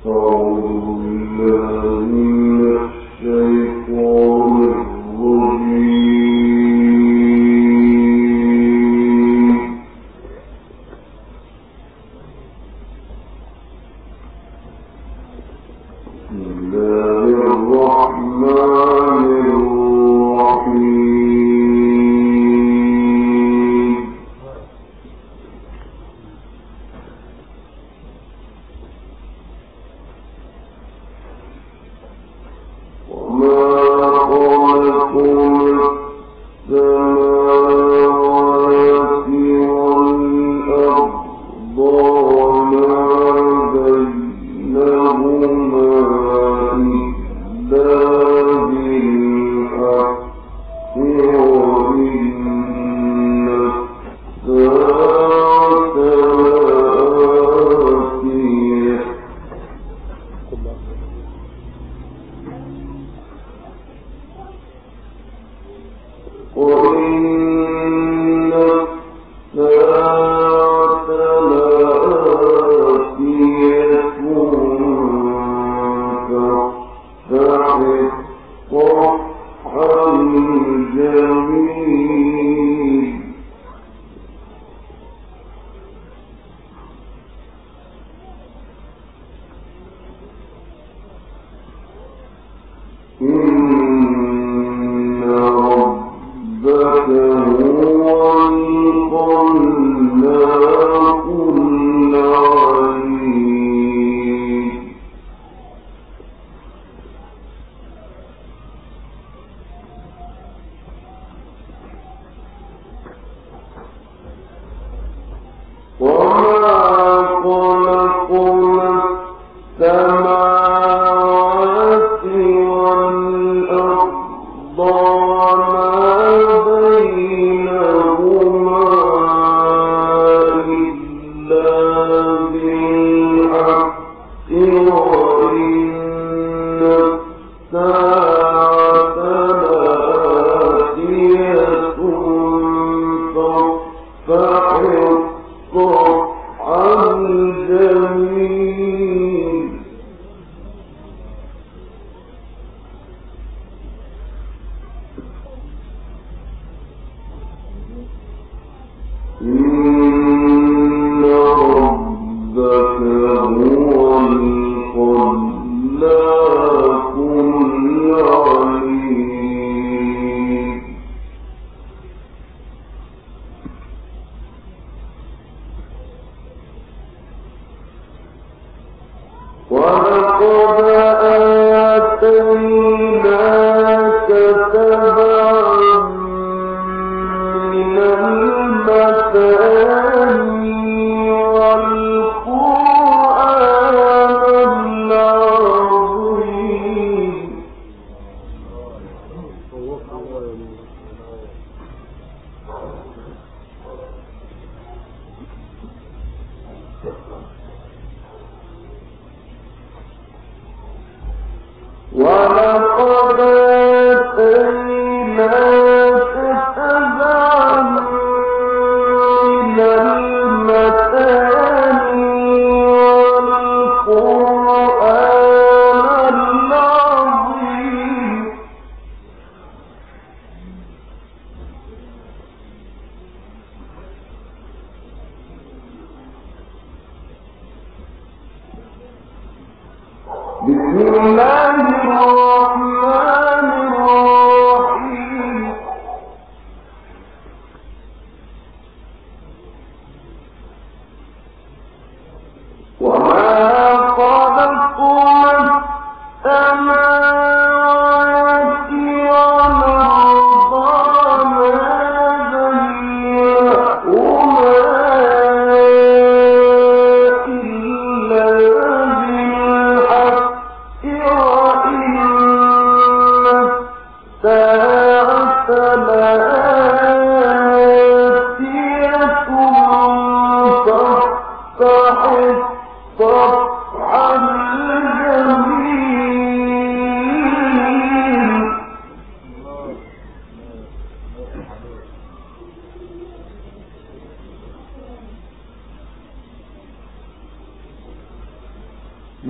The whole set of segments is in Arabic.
إِلَّا بِالْحَقِّ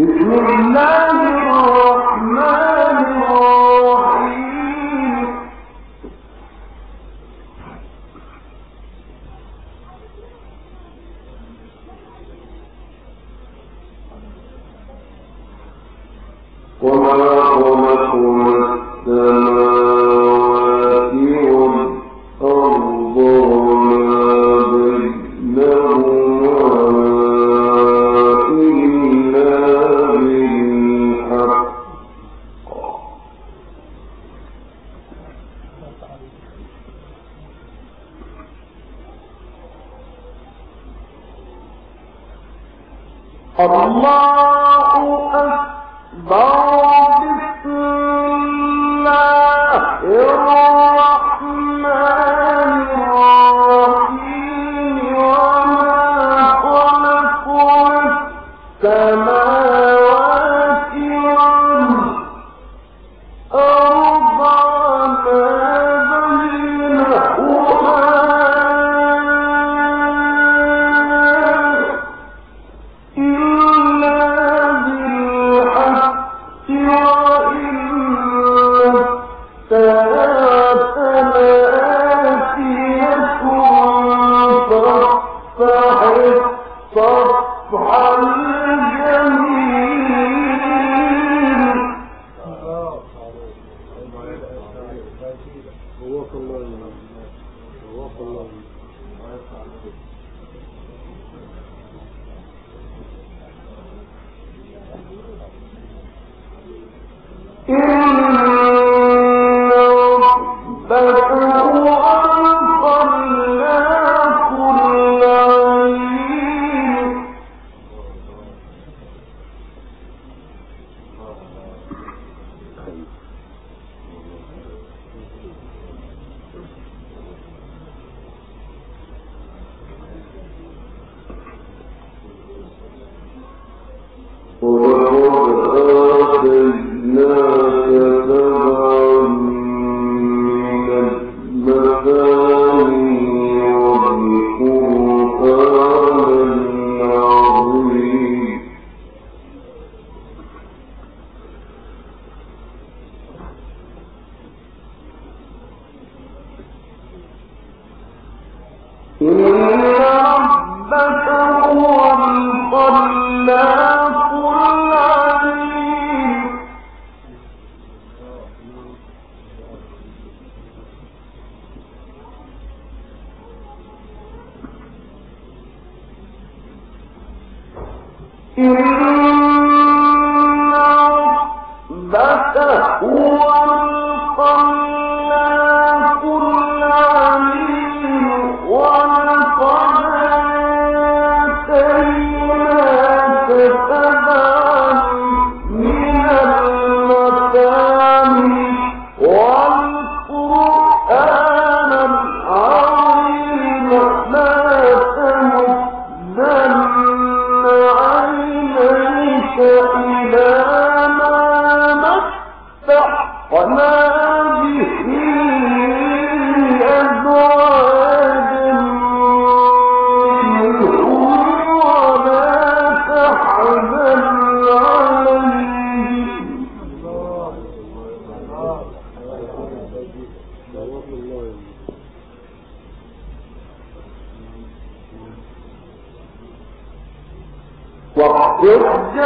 واخفض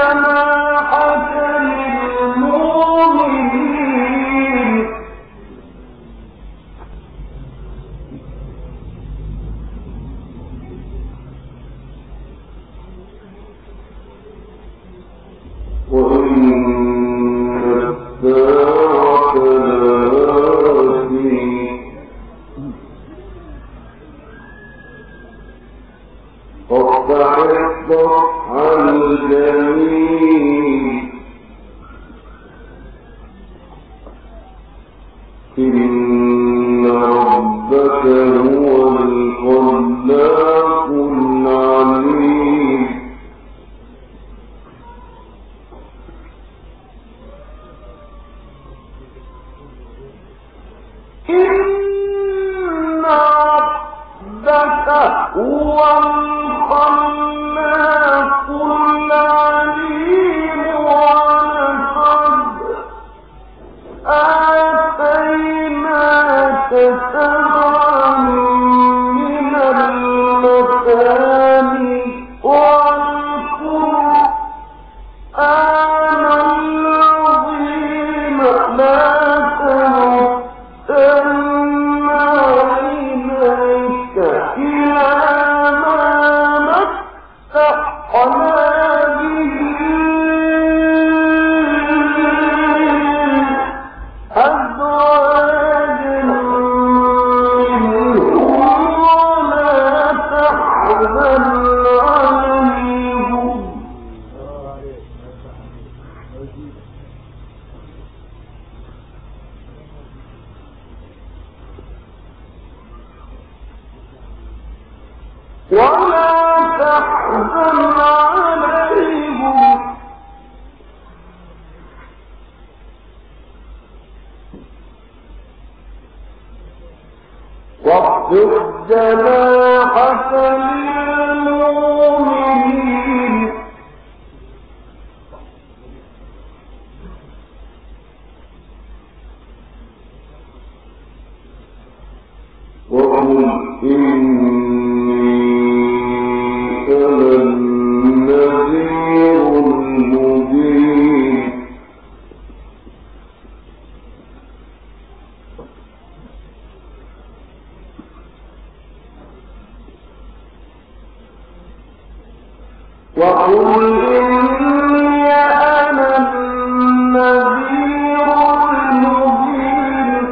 جناحك للمؤمنين وإن الساعة لآتية فاصفح الصفح الجميل إن ربك هو الخلاق العليم إن ربك هو الخلاق العليم ولا تحزن عليهم واخفض جناحك للمؤمنين وقل إني أنا النذير المبين وقل إني أنا النذير المبين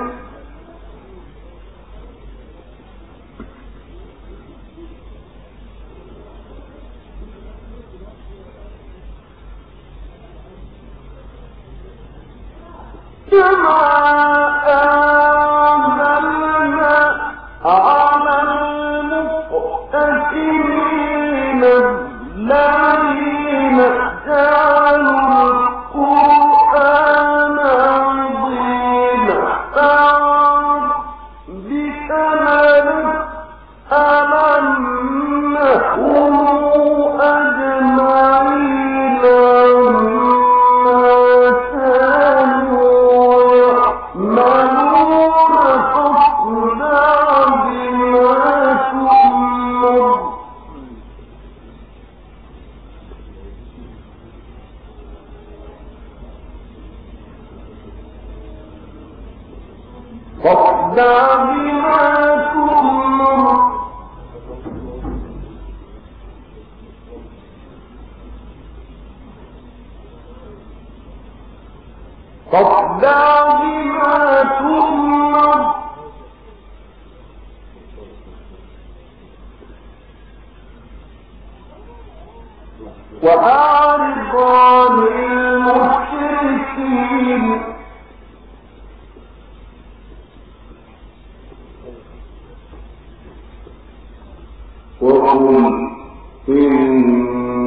كما أنزلنا على المقتسمين الذين جعلوا القرآن عظيم فبك لنسألنهم أجمعين عما كانوا يعملون فاصدع بما تؤمر فاصدع بما تؤمر فاصدع بما تؤمر وأعرض عن المشركين وقل إني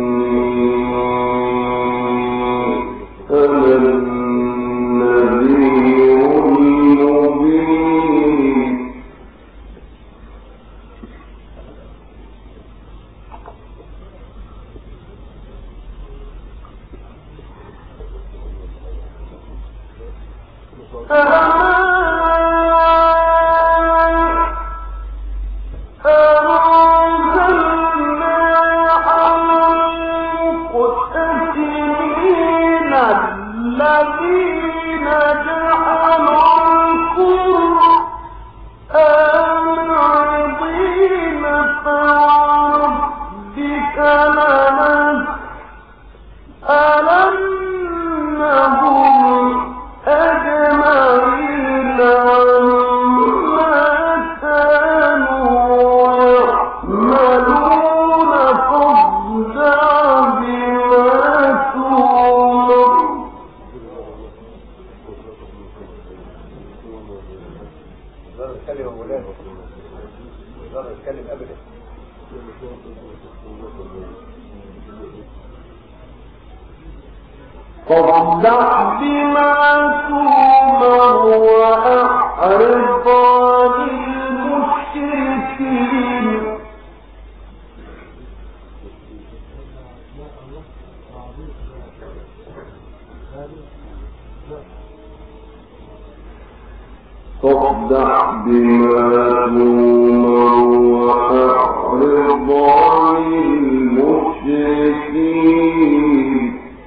أنا النذير المبين الذين جعلوا القرآن عظيم فربك لنسألنهم أجمعين عما كانوا يعملون فاصدع بما تؤمر اتكلم مولانا لا اتكلم ابدا فاصدع بما تؤمر وأعرض عن المشركين فاصدع بما تؤمر وأعرض عن المشركين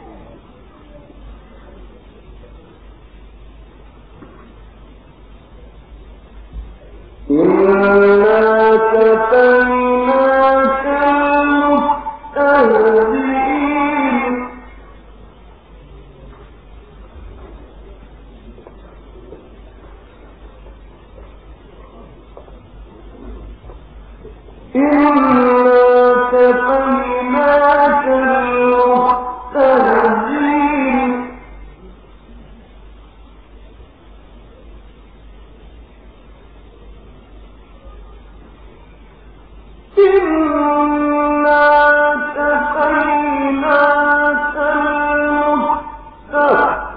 إنا كفيناك المستهزئين إنا كفيناك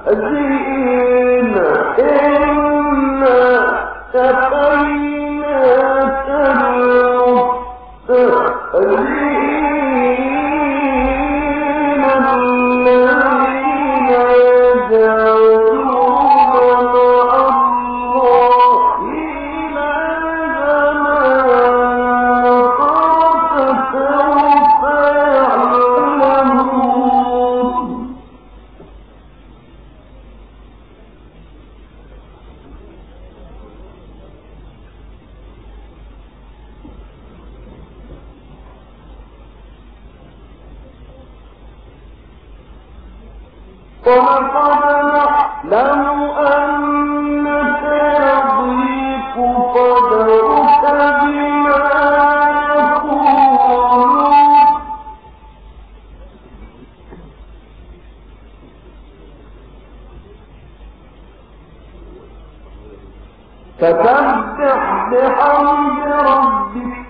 فسبح بحمد ربك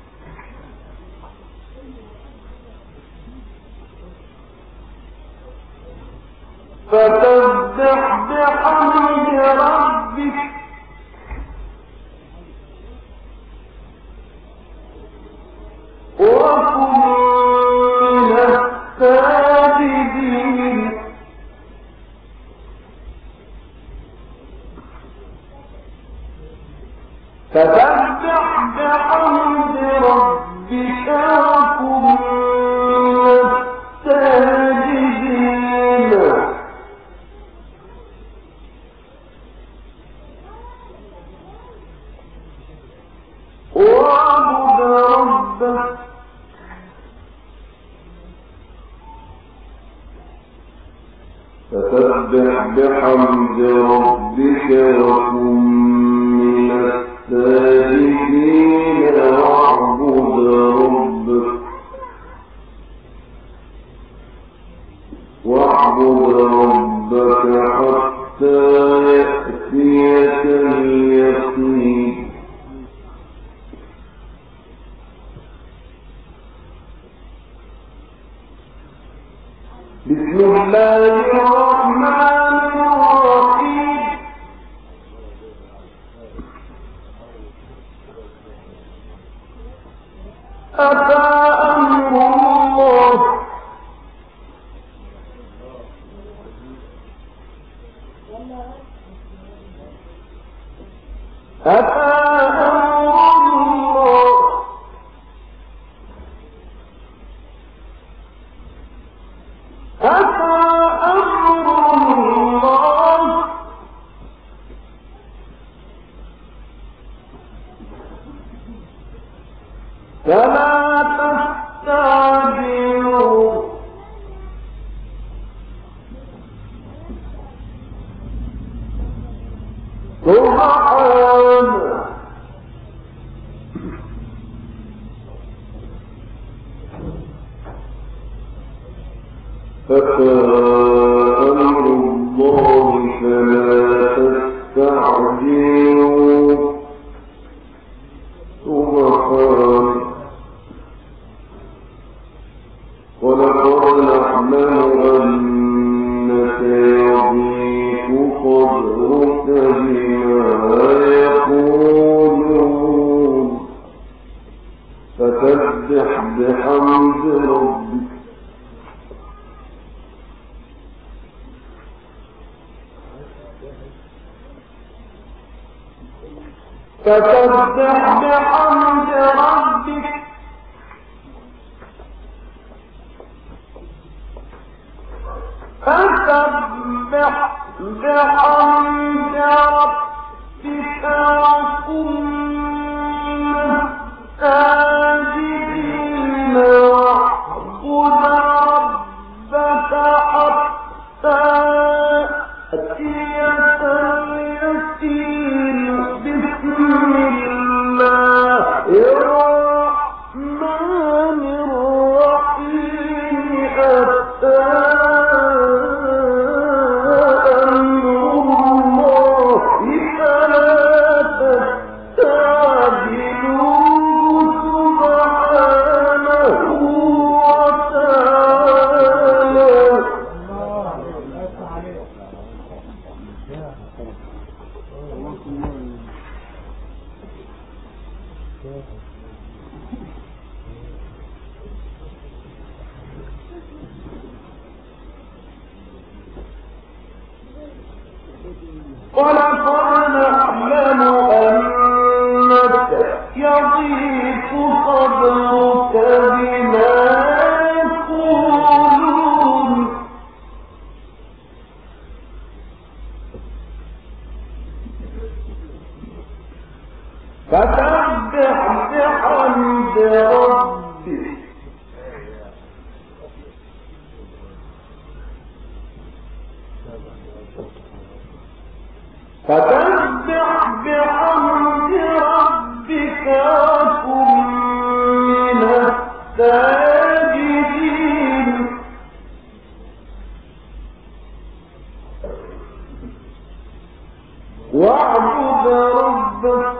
وكن من الساجدين فسبح بحمد ربك وكن من الساجدين واعبد ربك فسبح بحمد ربك وكن من الساجدين واعبد ربك حتى يأتيك اليقين بسم الله الرحمن الرحيم أتى أمر الله أتى أمر الله أتى أمر الله فلا تستعجلوا سبحانه أتى أمر الله فلا تستعجلوا سبحانه ولقد نعلم أنك يضيق صدرك بما يقولون فسبح بحمد ربك فسبح بحمد ربك فسبح بحمد ربك وكن من الساجدين واعبد ربك حتى يأتيك اليقين بسم الله الرحمن الرحيم أتى أمر ولقد نعلم أنك يضيق صدرك بما يقولون فسبح بحمد ربك وكن من الساجدين واعبد ربك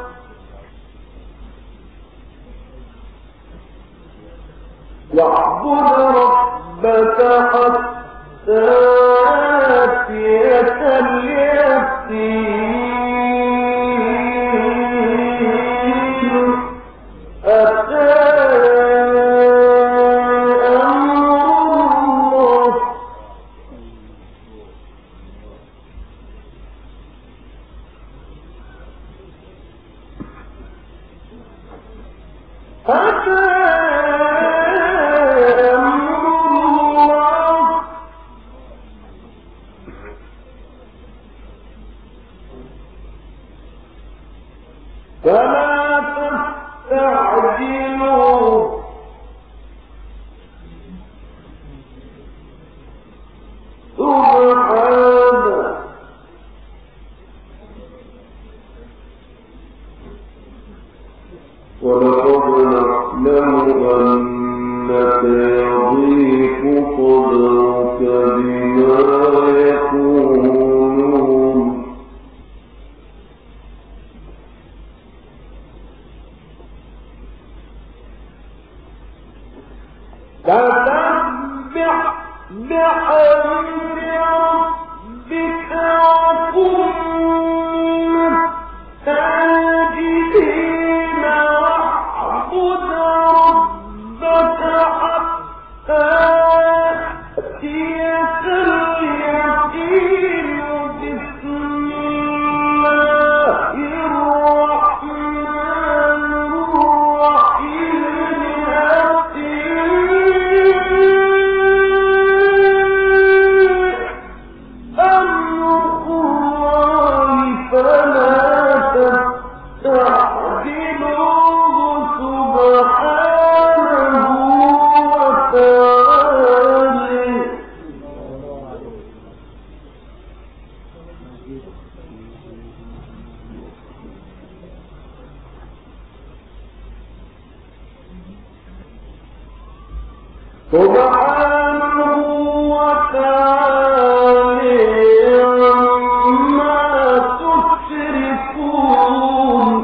حتى يأتيك اليقين أتى أمر الله فلا تستعجلوا سبحانه ولقد نعلم أنك يضيق صدرك بما يقولون فسبح بحمد ربك وكن من الساجدين واعبد ربك حتى يأتيك اليقين بسم الله الرحمن سبحانه وتعالى عما تشركون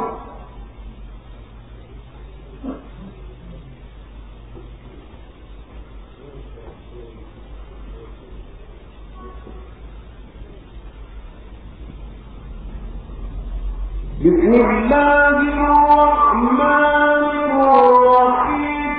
بسم الله الرحمن الرحيم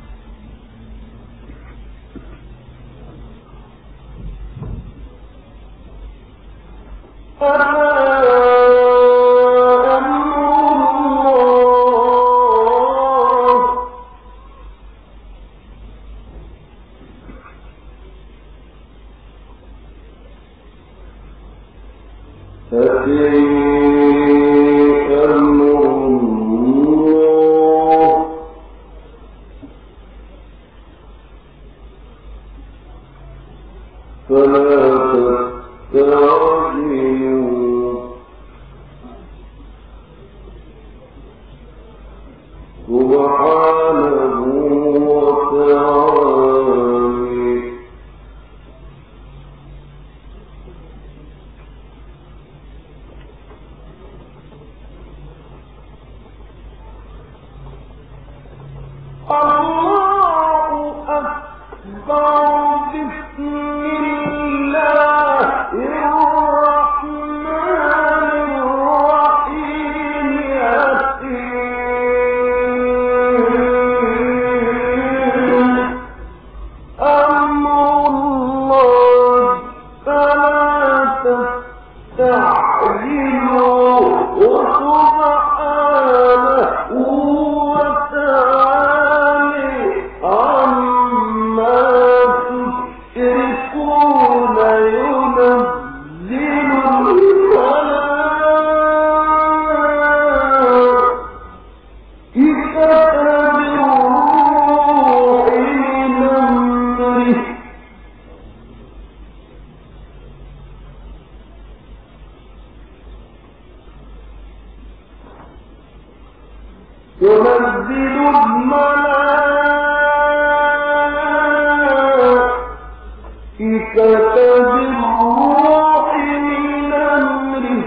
الله أكبر بسم الله ينزل الملائكة بالروح من أمره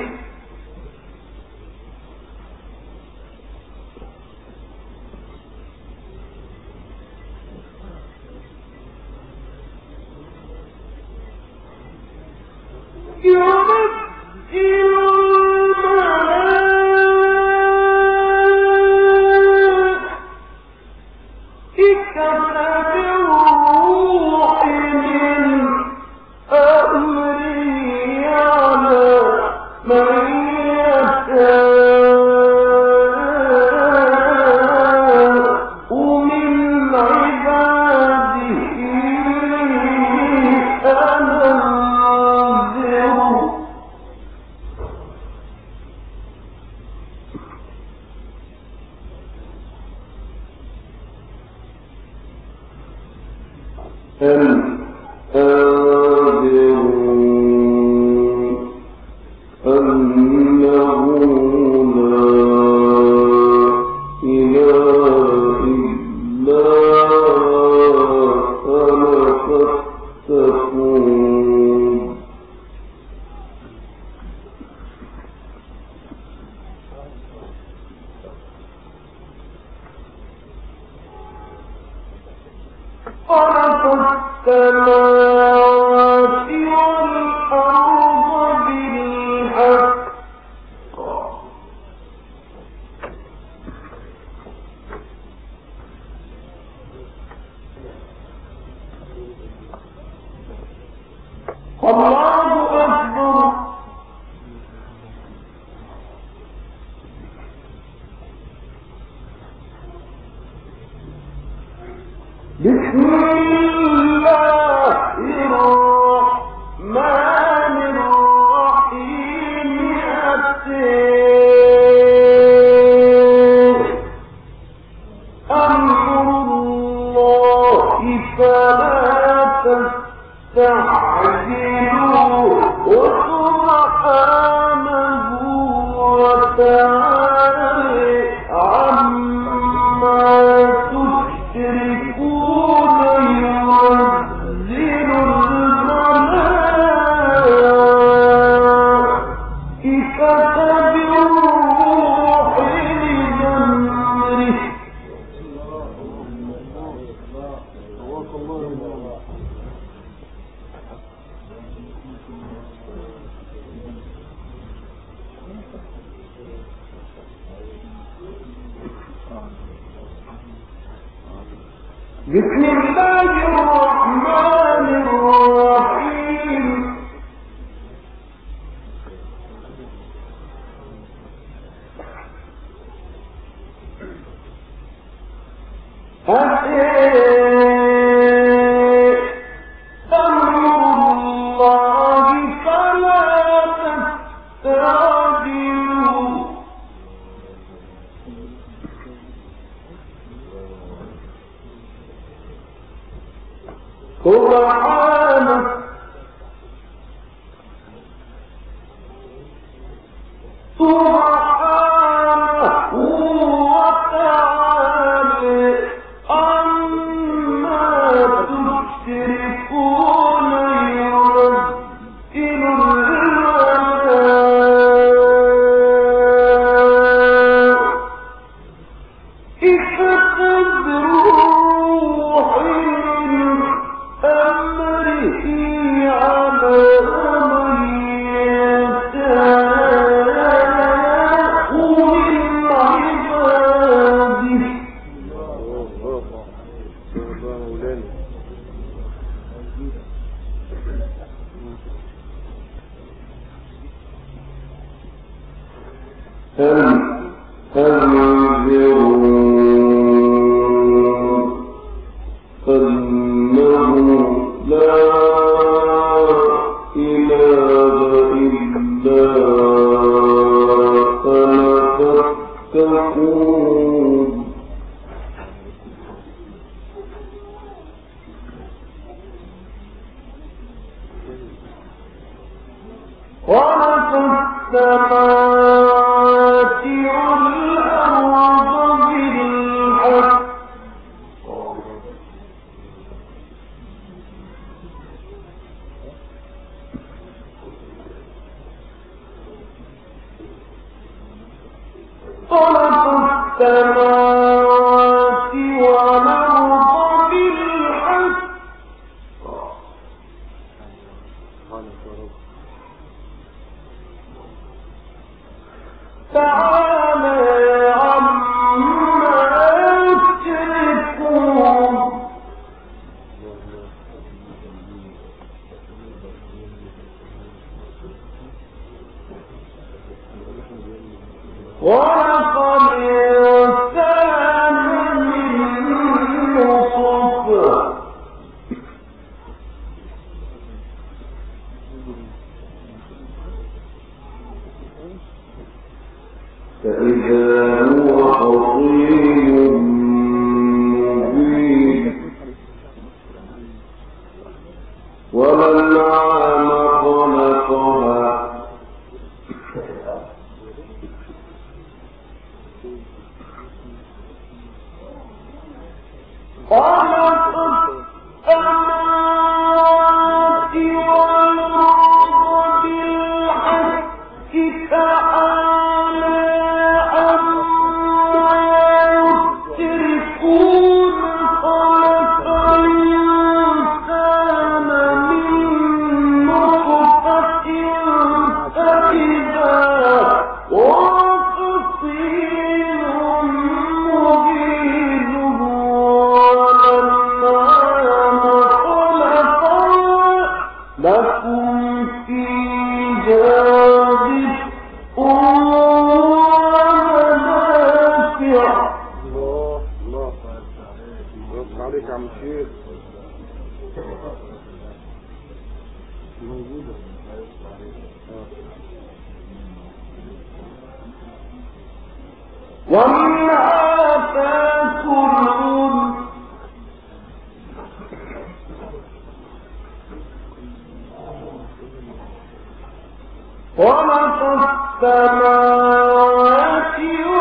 خلق السماوات والأرض بالحق الله أكبر بسم الله الرحمن الرحيم أمر الله فلا تستعجلوه سبحانه وتعالى عما تشركون ينزل الملائكة بالروح من أمره بسم الله الرحمن الرحيم أمر الله فلا تستعجلوه سبحانه وتعالى عما تشركون ينزل الملائكة بالروح من أمره على من يشاء من عباده أنه لا إله إلا أنا فاتقون خلق السماوات والأرض بالحق السماوات والأرض بالحق تعالى عما يشركون ولقد كان من نطفة فإذا هو خصيم مبين والأنعام خلقها خلق السماوات والأرض بالحق تعالى عما يشركون خلق الإنسان من نطفة فإذا وخصيم مبين لكم فيها دفء ومنافع. الله عليك يا عم الشيخ. ومنها تاكلون خلق السماوات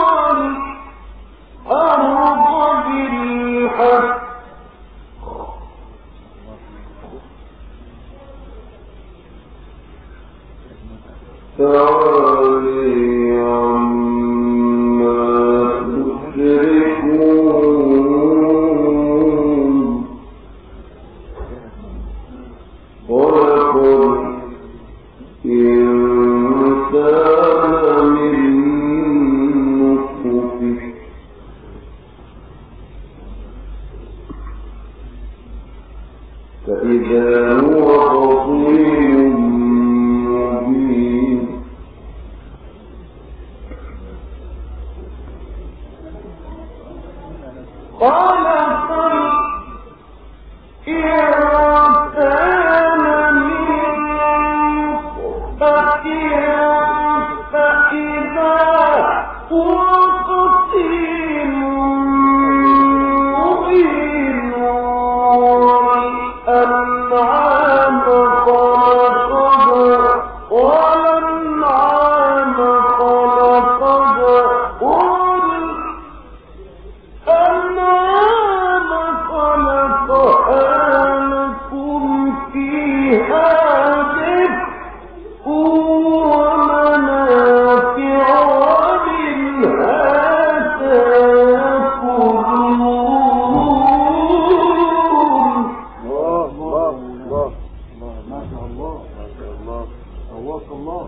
والأرض بالحق تعالى عما يشركون خلق الإنسان من نطفة فإذا هو خصيم مبين خلق الإنسان من نطفة فإذا هو خصيم مبين والأنعام خلقها لكم فيها دفء ومنافع ومنها تاكلون. ما شاء الله الله الله.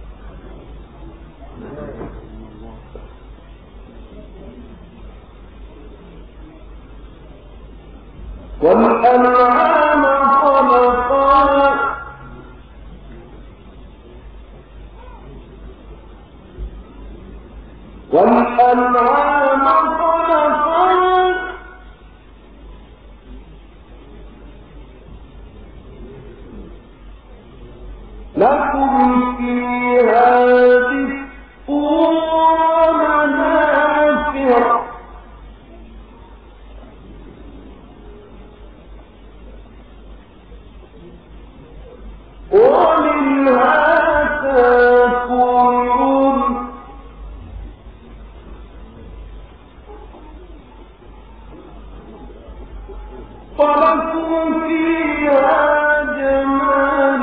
والأنعام خلقها لكم فيها دفء ومنافع ومنها تاكلون ولكم فيها جمال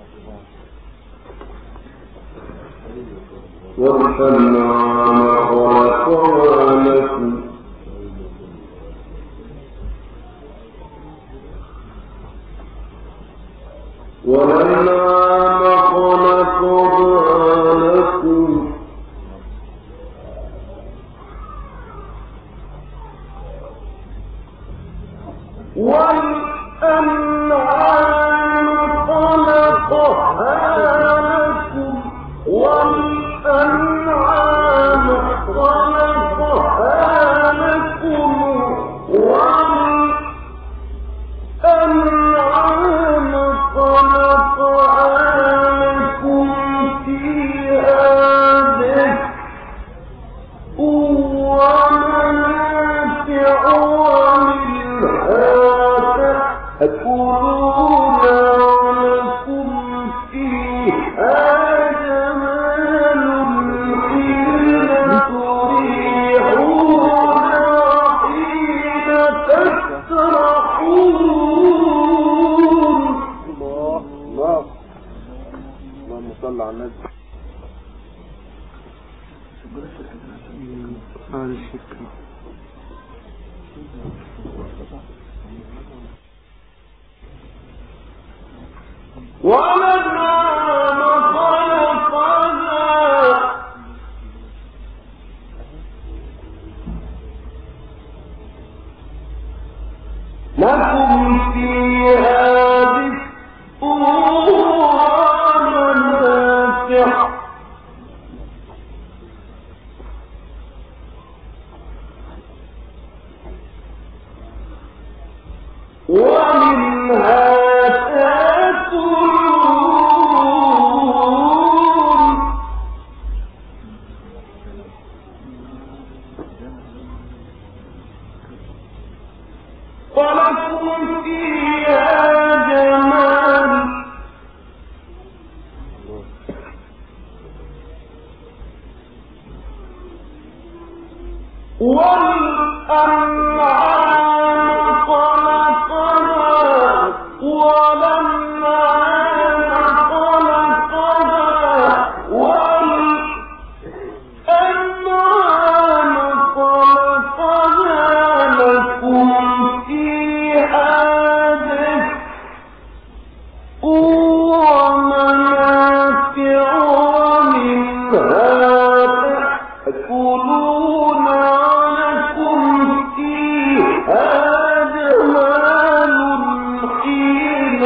والأنعام خلقها لكم والأنعام خلقها لكم لكم فيها دفء ومنافع ومنها ولكم فيها جمال والأنعام خلقها لكم فيها دفء ومنافع ومنها تأكلون ولكم فيها جمال حين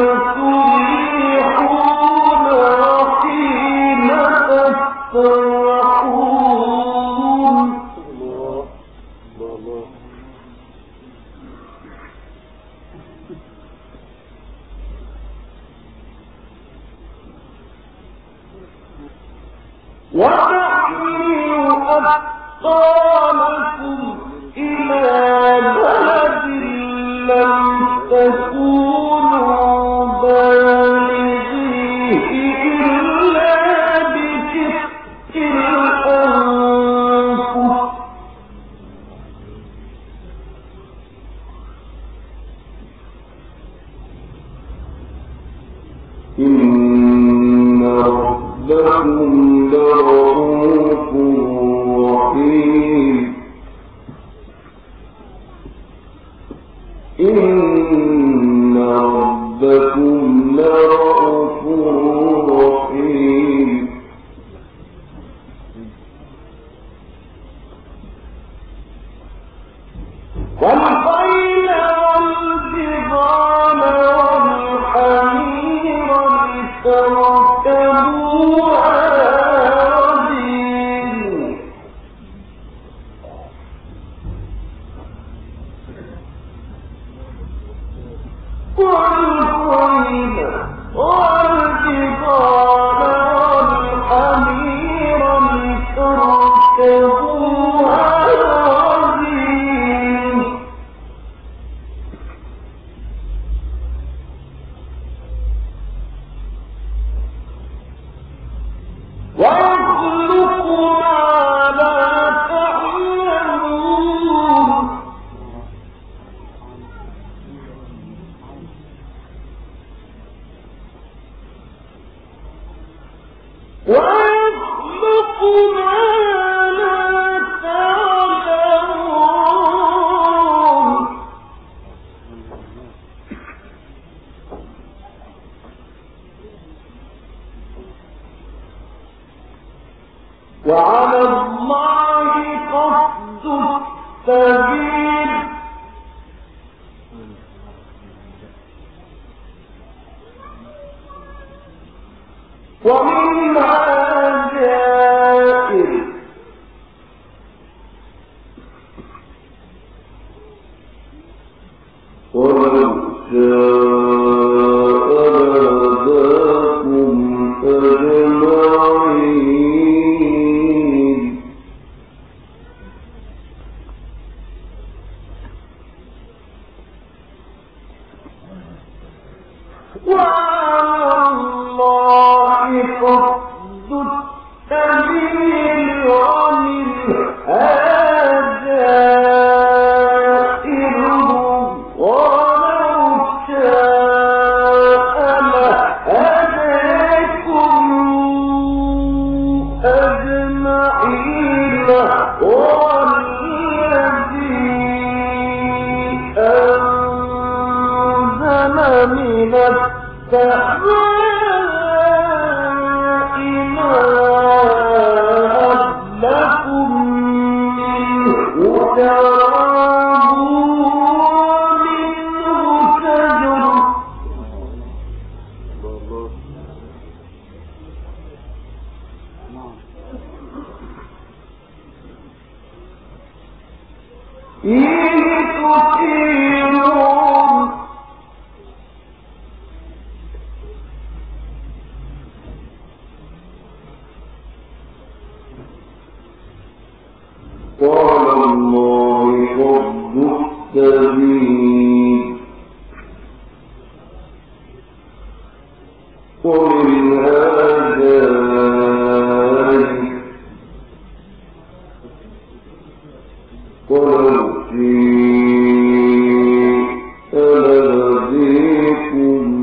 تريحون وحين تستريحون. وتحملوا أثقالكم إلى بلد لم تكونوا بالغيه إلا بشق الأنفس إن ربكم لرؤوف رحيم. إن ربكم لرؤوف رحيم. والخيل والبغال والحمير لتركبوها زين. والخيل والبغال والحمير لتركبوها زين. ويخلق ما لا تعلمون. ويخلق ما لا تعلمون. وعلى الله قصد السبيل ومنها جائر ولو شاء لهداكم أجمعين وعلى الله قصد السبيل ومنها جائر ولو شاء لهداكم أجمعين والذي أنزل من السماء ماء لكم منه شراب ومنه شجر فيه تسيرون وعلى الله قصد السبيل ومنها جائر ولو شئت لهديكم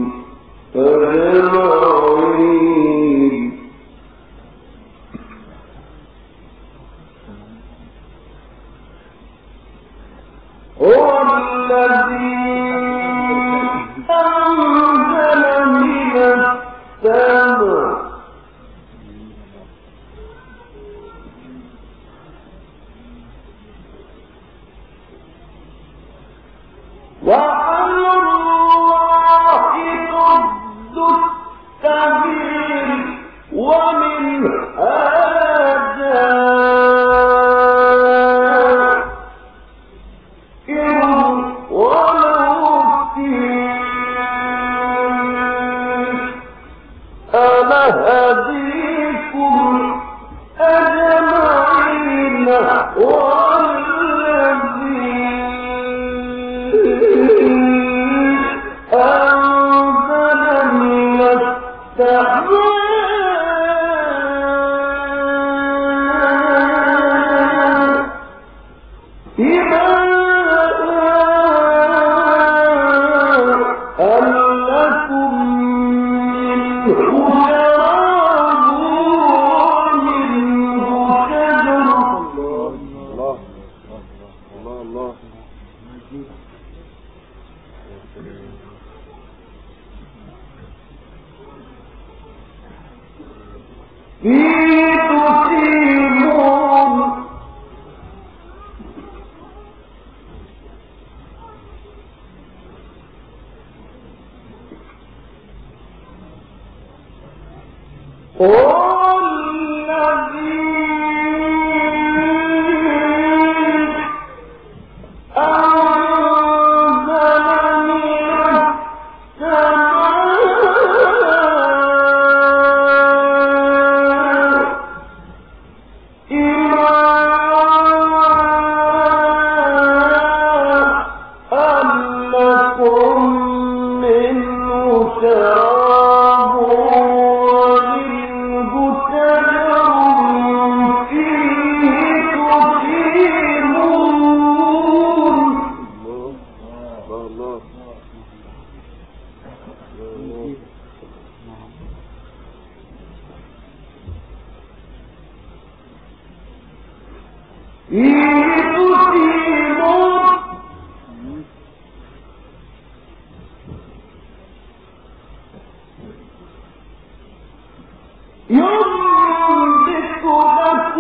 أجمعين هو الذي أنزل من السماء وعلى الله قصد السبيل ومنها جائر ولو شئت لهديكم أجمعين والذي أنزل من السماء لكم منه شراب ومنه شجر الله الله الله فيه تسيرون ينبت لكم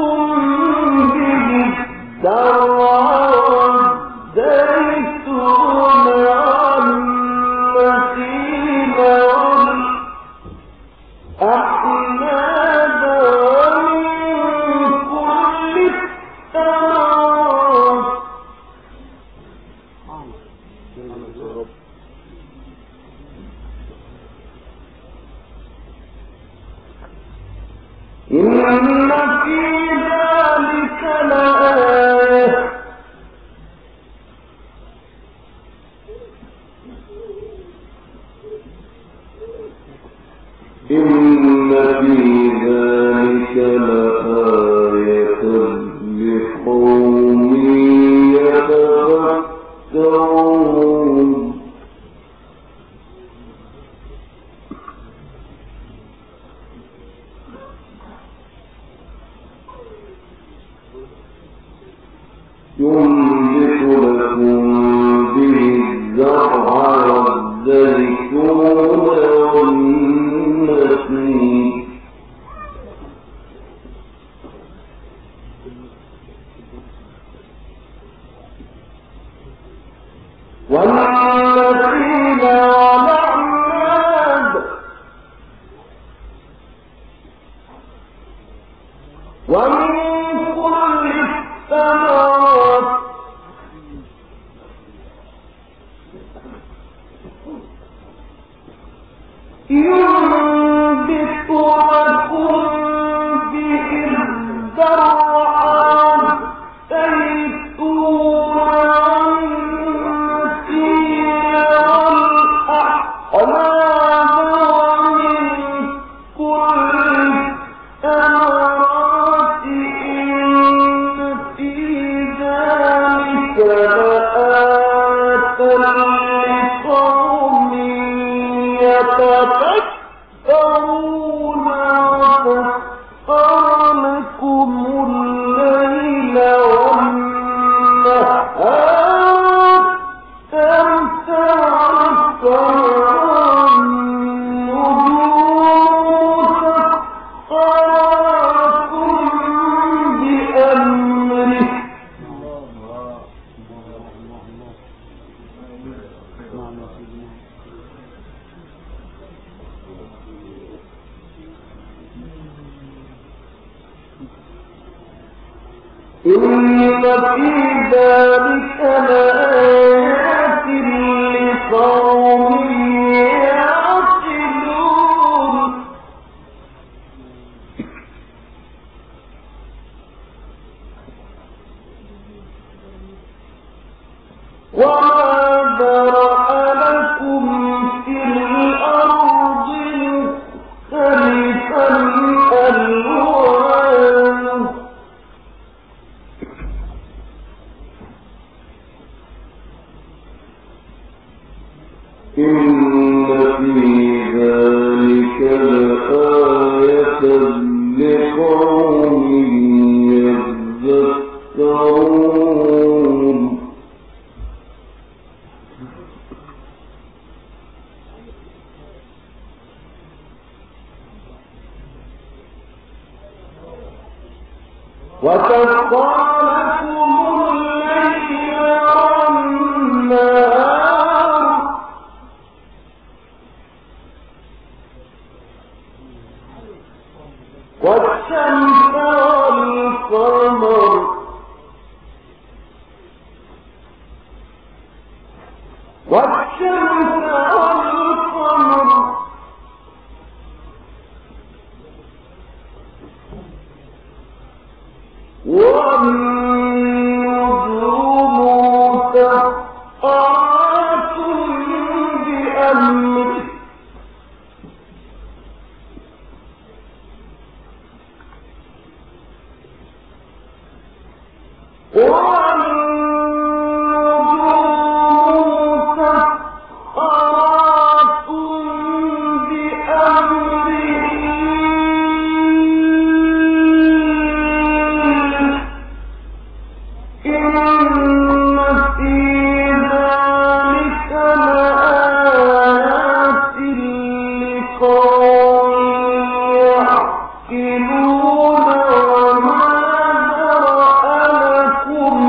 وما ذرأ لكم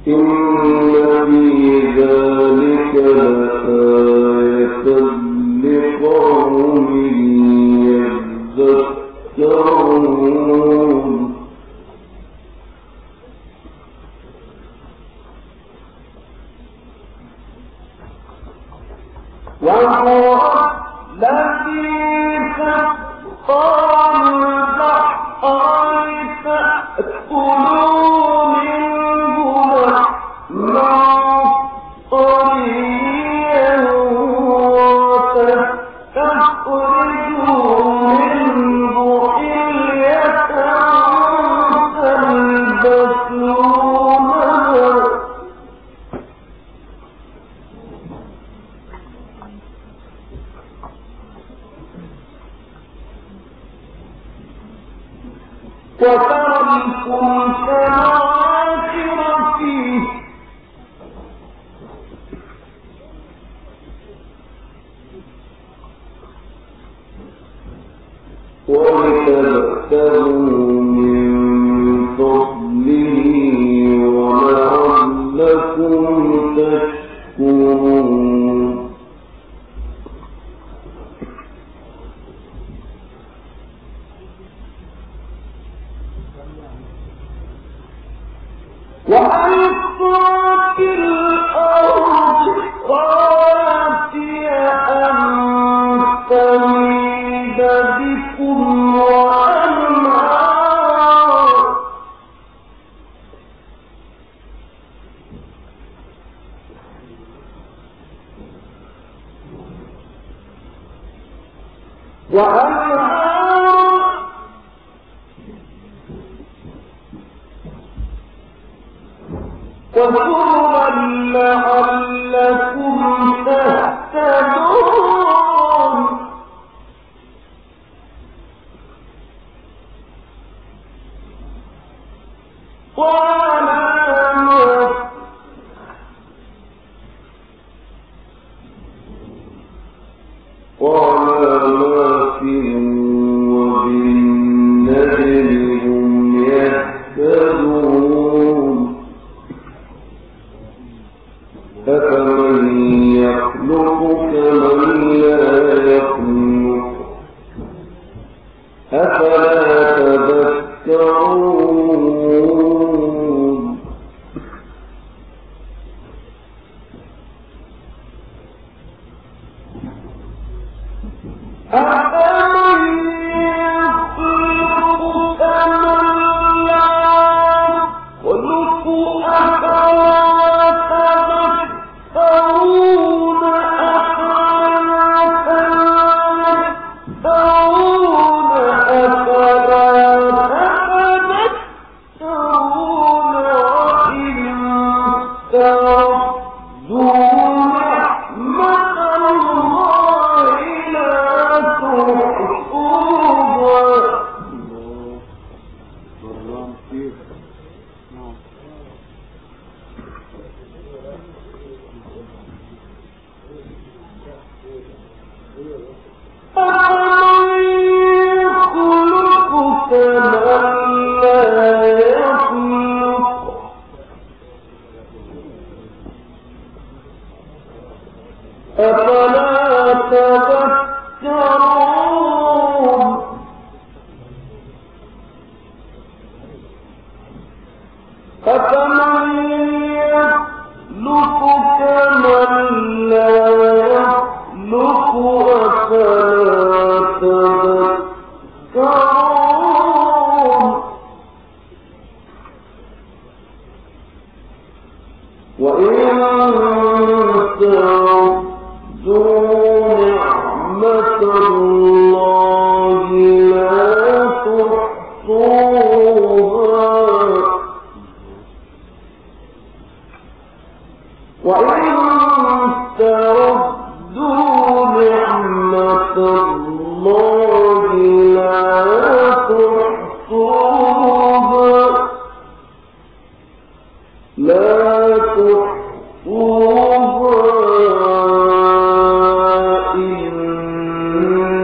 إن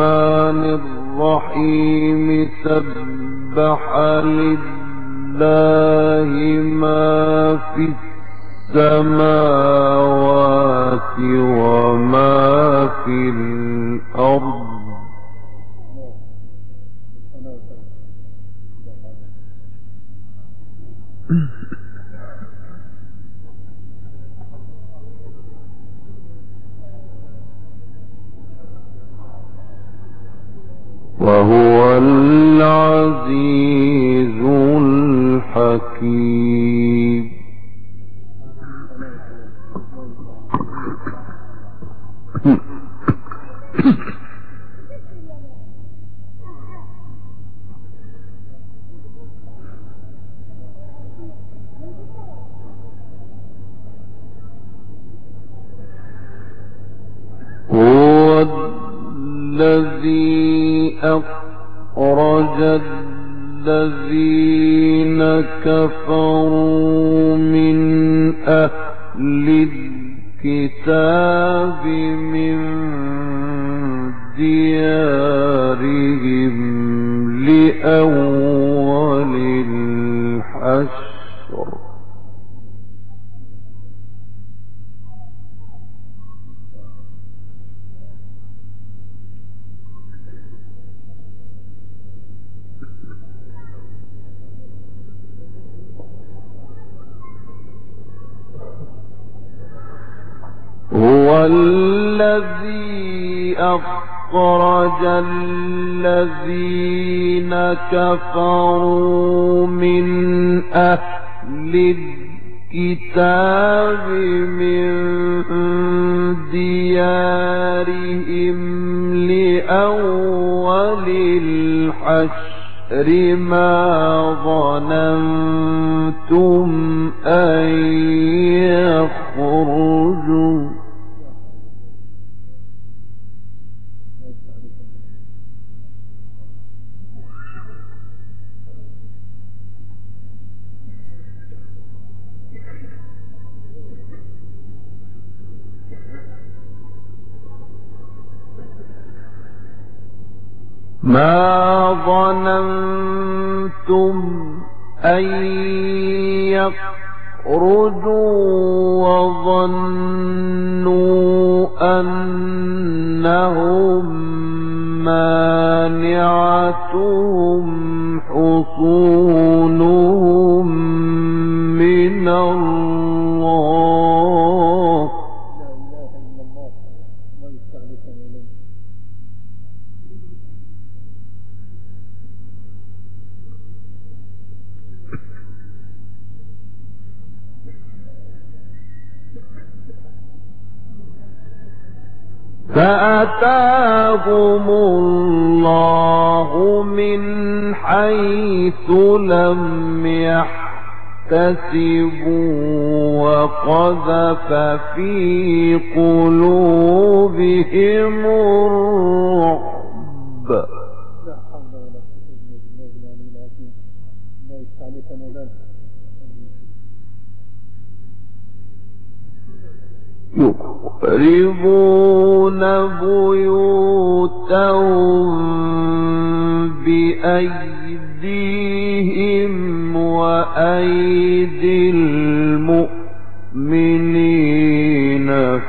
الرحمن الرحيم سبح لله ما في السماوات وما في الأرض وهو العزيز الحكيم. هو الذي أخرج الذين كفروا من أهل الكتاب من ديارهم لأول الحشر هو الذي أخرج الذين كفروا من أهل الكتاب من ديارهم لأول الحشر ما ظننتم أن يخرجوا ما ظننتم أن يخرجوا وظنوا أنهم مانعتهم حصونهم من الله فأتاهم الله من حيث لم يحتسبوا وقذف في قلوبهم الرعب يخربون بيوتهم بأيديهم وأيدي المؤمنين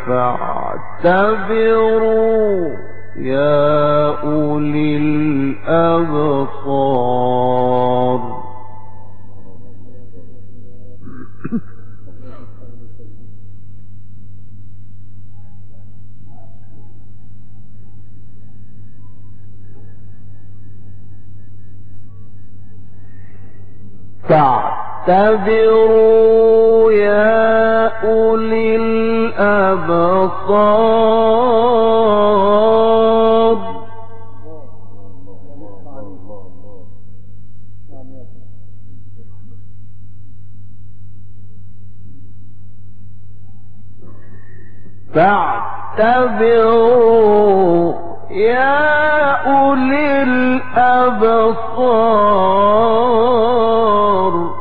فاعتبروا يا أولي الأبصار فاعتبروا يا أولي الأبصار فاعتبروا يا أولي الأبصار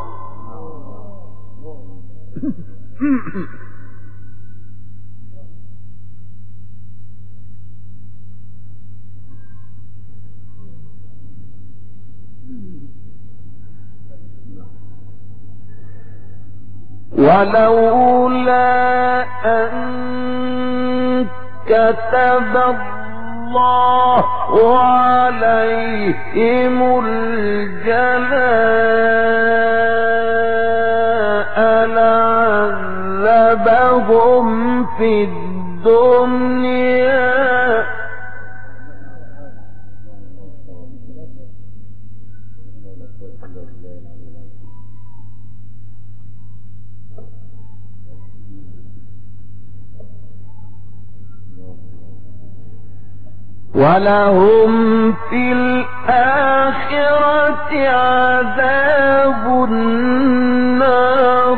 ولولا أن كتب الله عليهم الجلاء لعذبهم في الدنيا ولهم في الآخرة عذاب النار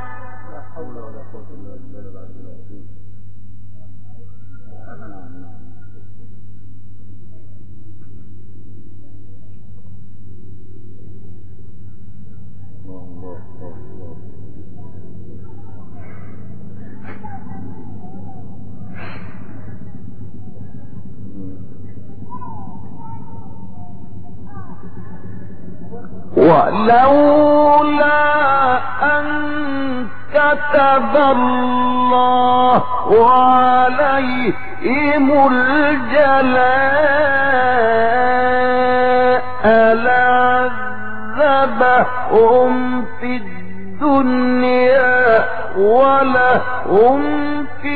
ولولا أن كتب الله عليهم الجلاء لعذبهم في الدنيا ولهم في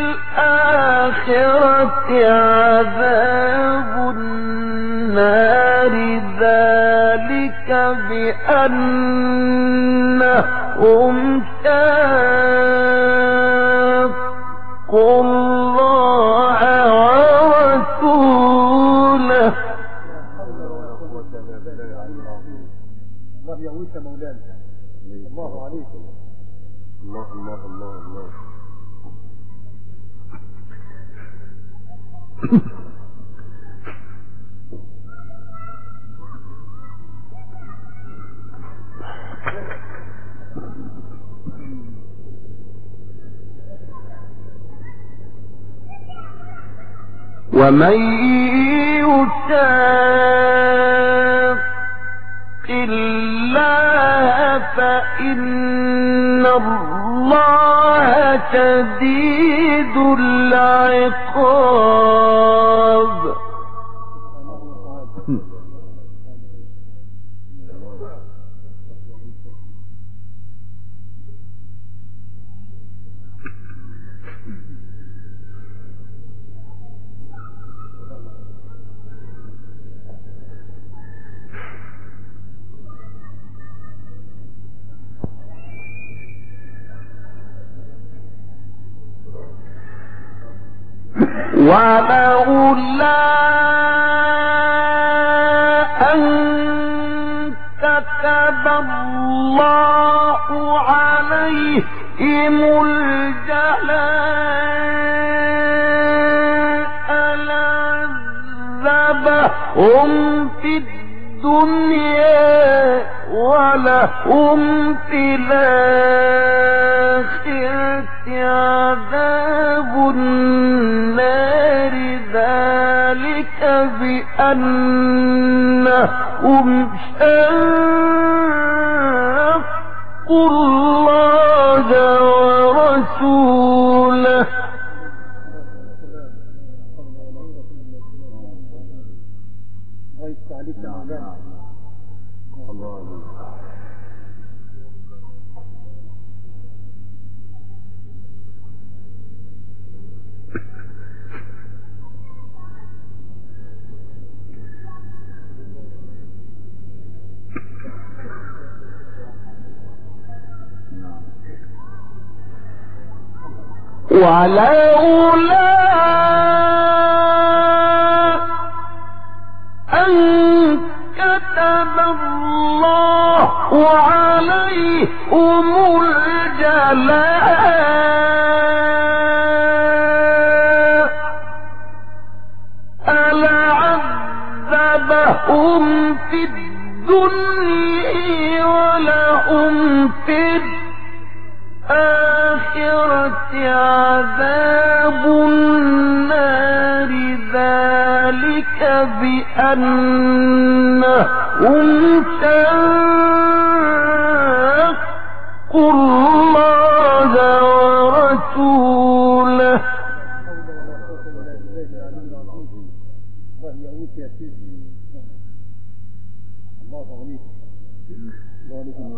الآخرة عذاب النار ذلك بأنهم شاقوا الله ورسوله. الله يعويك مولانا. الله عليكم. الله الله الله الله. ومن يشاق الله فإن الله شديد العقاب. ولولا أن كتب الله عليهم الجلاء لعذبهم في الدنيا ولهم في الآخرة عذاب النار ذلك بأنهم شاقوا الله ورسوله. ولولا أن كتب الله عليهم الجلاء لعذبهم في الدنيا ولهم في الآخرة عذاب النار ذلك بأنهم شاقوا الله الله عليك الله عليكم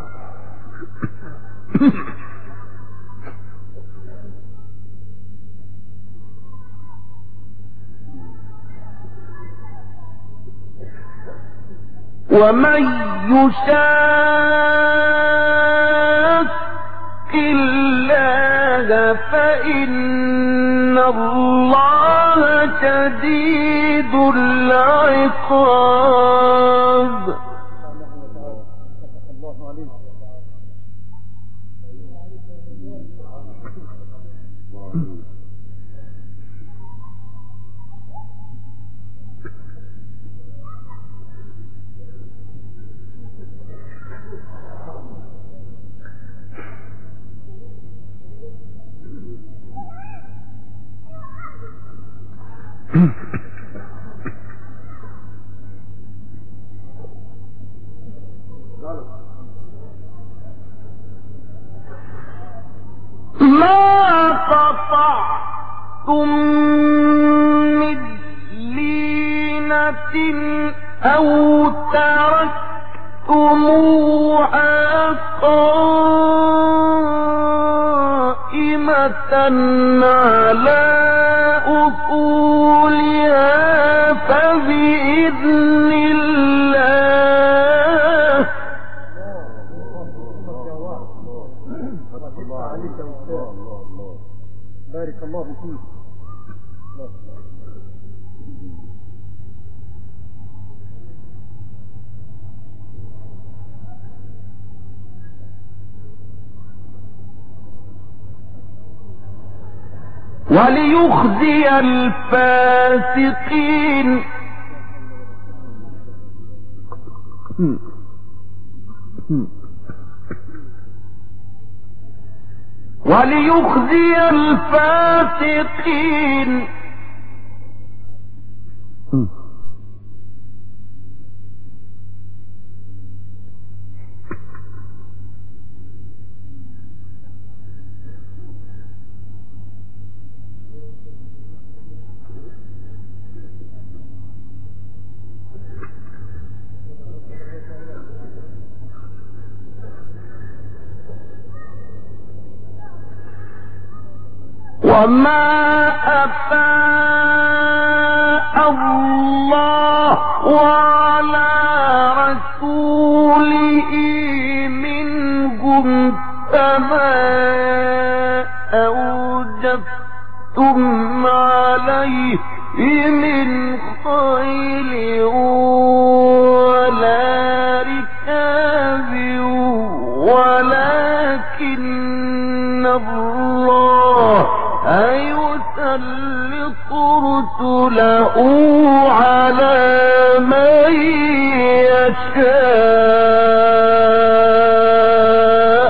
ومن يشاق الله فإن الله شديد العقاب. الله عليك ما قطعتم من لينة أو تركتموها قائمة على أصولها فبإذن الله. الله عليك يا أستاذ بارك الله فيك. وليخزي الفاسقين وليخزي الفاسقين وما أفاء الله على رسوله منهم فما أوجفتم عليه من خيل ولا ركاب ولكن الله يسلط رسله على من يشاء.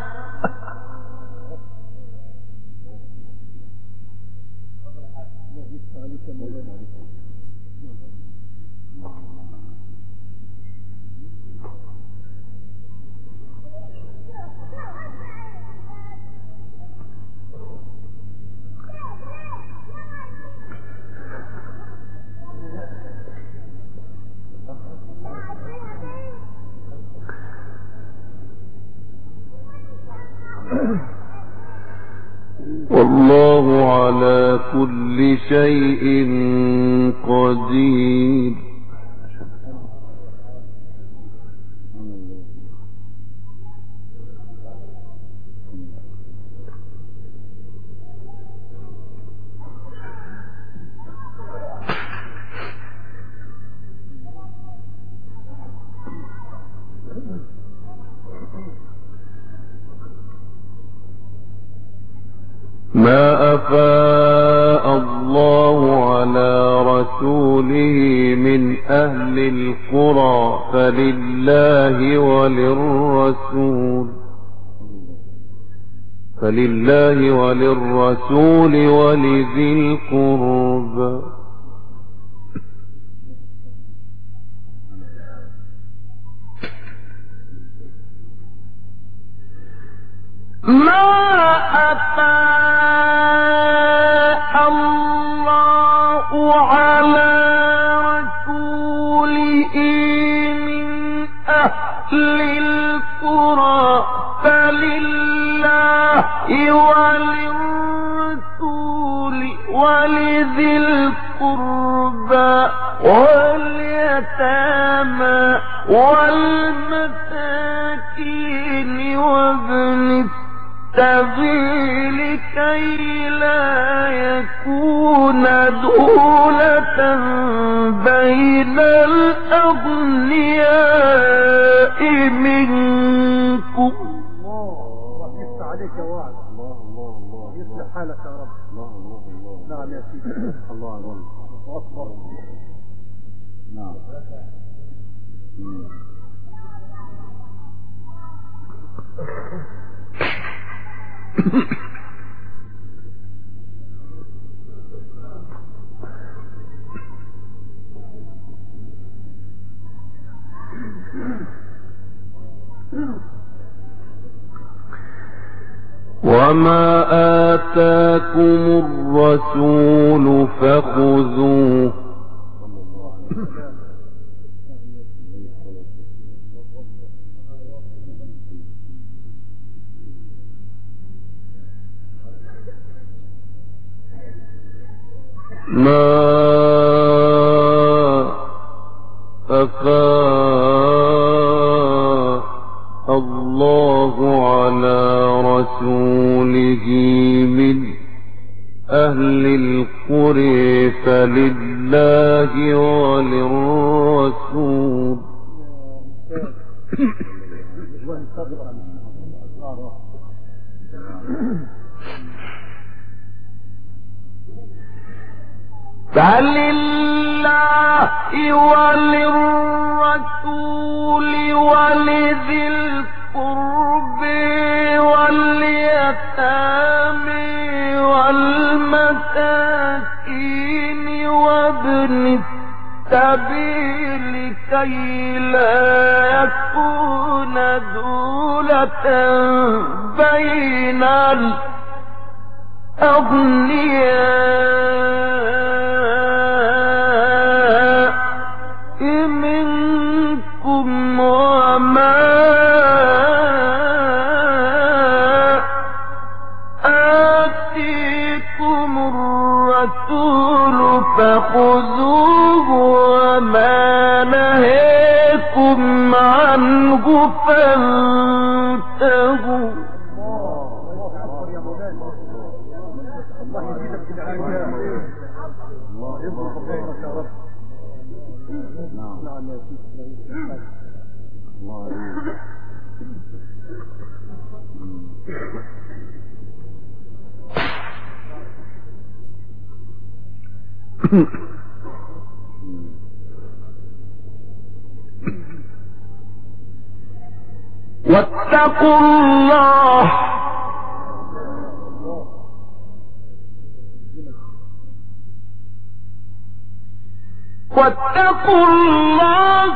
والله على كل شيء قدير. ما أفاء الله على رسوله من أهل القرى فلله وللرسول ولذي القربى ما أفاء الله على رسوله أهل القرى فلله وللرسول ولذي القربى واليتامى والمساكين وابن السبيل كي لا يكون دولة بين الأغنياء منكم. الله يفتح عليك يا وعد. الله يصلح حالك يا رب. نعم يا سيدي. الله أكبر. نعم. وما آتاكم الرسول فخذوه ما أفاء الله على رسوله من أهل القرى فلله وللرسول فلله وللرسول ولذي القرب واليتامى والمساكين وابن السبيل كي لا يكون دولة بين الأغنياء منكم وما آتيكم الرسول فخذوه وما نهيكم عنه فانتهوا. الله يزيدك في العافية. الله يبارك فيك يا رب. نعم يا سيدي. الله يزيدك. واتقوا الله واتقوا الله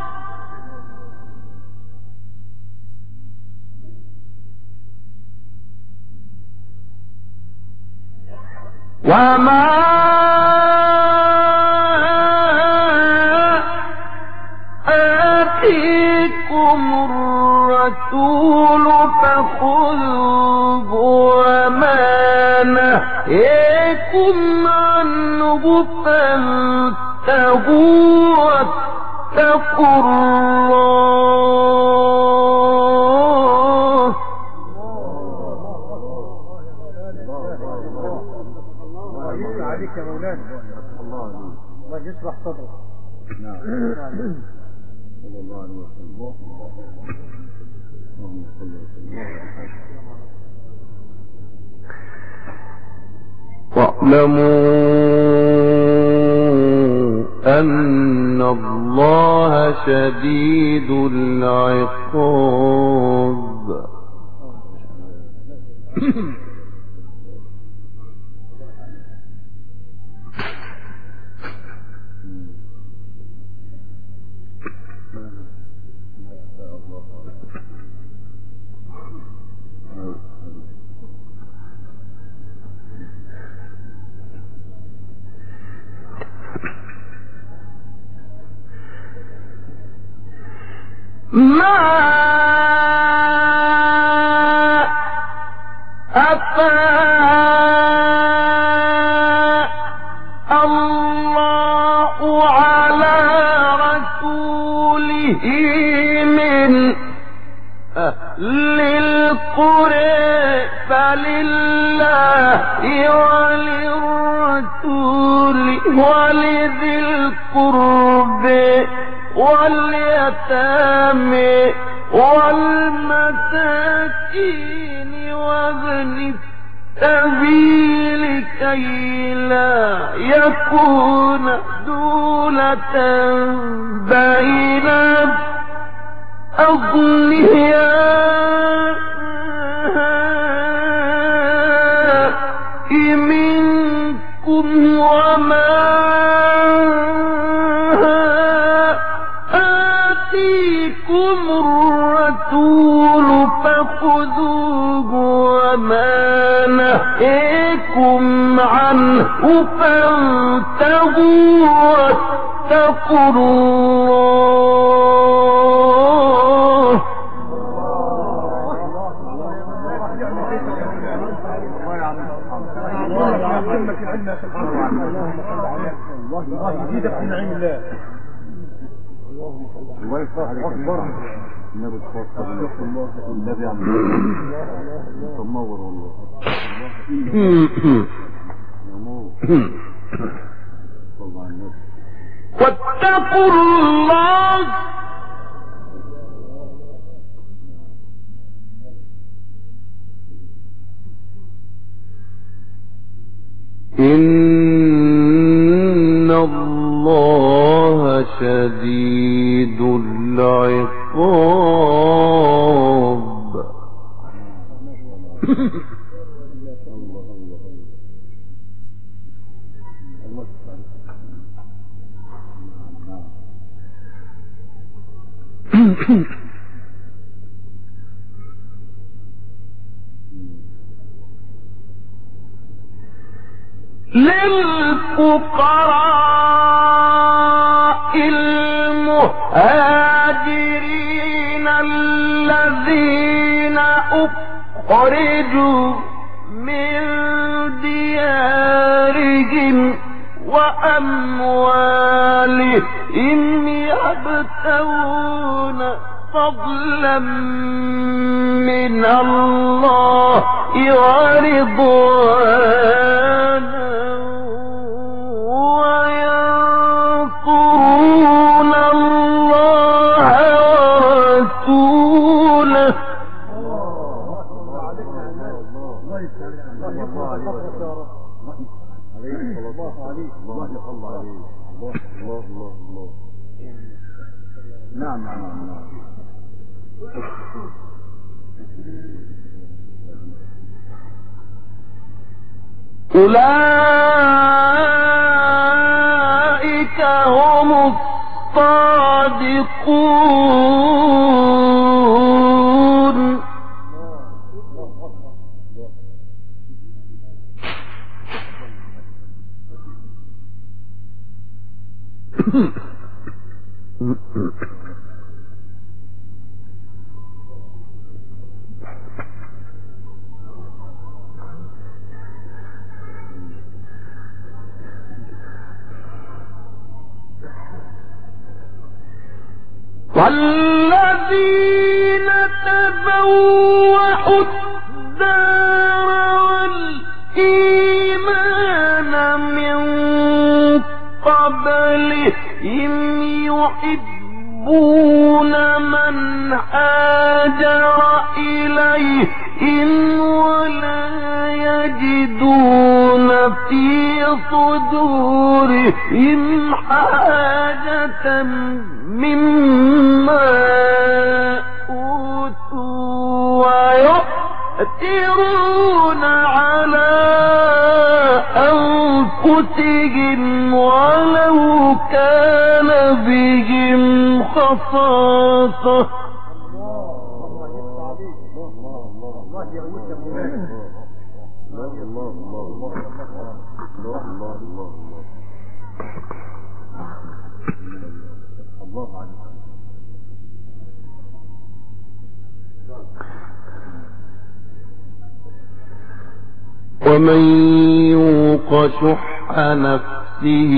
وما آتيكم الرسول فخذوه وما نهيكم عنه فانتهوا واتقوا الله. الله يفتح عليك يا مولانا. الله يشرح صدرك. نعم. صلى الله عليه وسلم. اللهم صل وسلم. واعلموا أن الله شديد العقاب. ما أفاء الله على رسوله من أهل القرى فلله وللرسول ولذي القرب واليتامى والمساكين وابن السبيل كي لا يكون دولة بين الأغنياء منكم وما آتيكم الرسول فخذوه وما نهيكم عنه فانتهوا واتقوا الله. الله يزيدك من علم الله. الله يفتح عليك النبي تفضل النبي عم تنور والله واتقوا الله إن الله شديد العقاب. للفقراء المهاجرين الذين أخرجوا من ديارهم وأموالهم يبتغون فضلا من الله ورضوانا وينصرون الله ورسوله. نعم نعم نعم. أولئك هم الصادقون. والذين تبوأوا الدار والإيمان من قبلهم يحبون من هاجر إليهم ولا يجدون في صدورهم حاجة مما أوتوا ويؤثرون على أنفسهم ولو كان بهم خصاصة. ومن يوق شح نفسه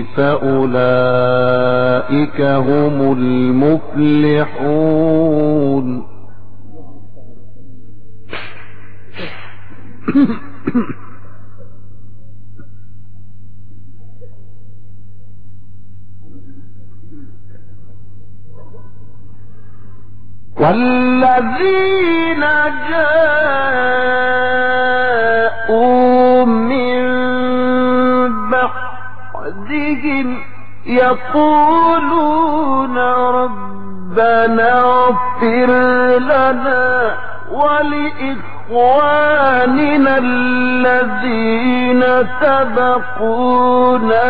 فأولئك هم المفلحون. والذين جاءوا من بعدهم يقولون ربنا اغفر لنا ولإخواننا الذين سبقونا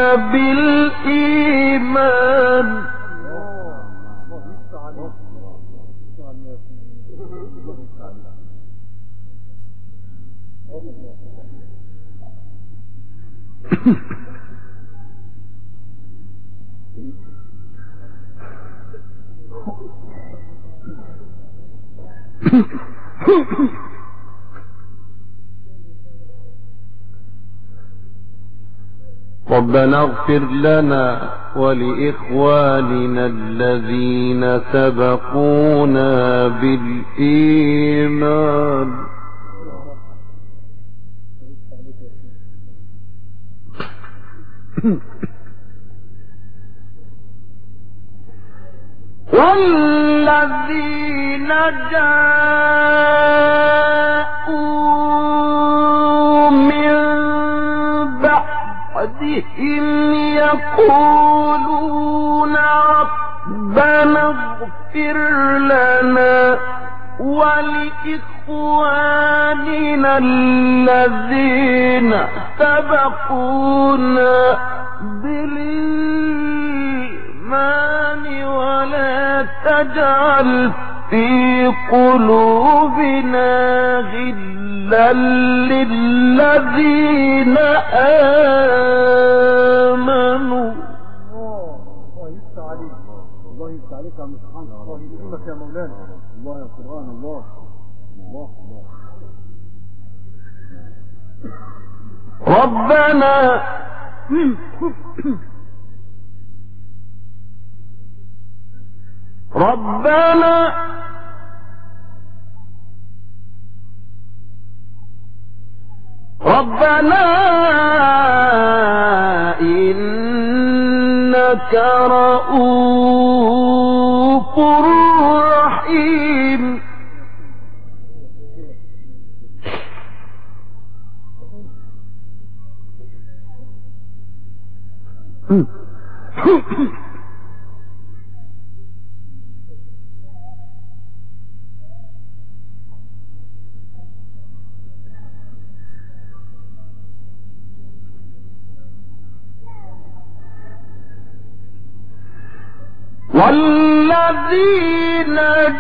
بالإيمان ربنا اغفر لنا ولإخواننا الذين سبقونا بالإيمان والذين جاءوا من بعدهم يقولون ربنا اغفر لنا ولإخواننا الذين سبقونا بالإيمان ولا تجعل في قلوبنا غلا للذين آمنوا. الله يفتح عليك، الله يفتح عليك يا مسحان، الله يكرمك يا مولانا، الله يا قرآن، الله الله الله. ربنا إنك رؤوف رحيم. والذين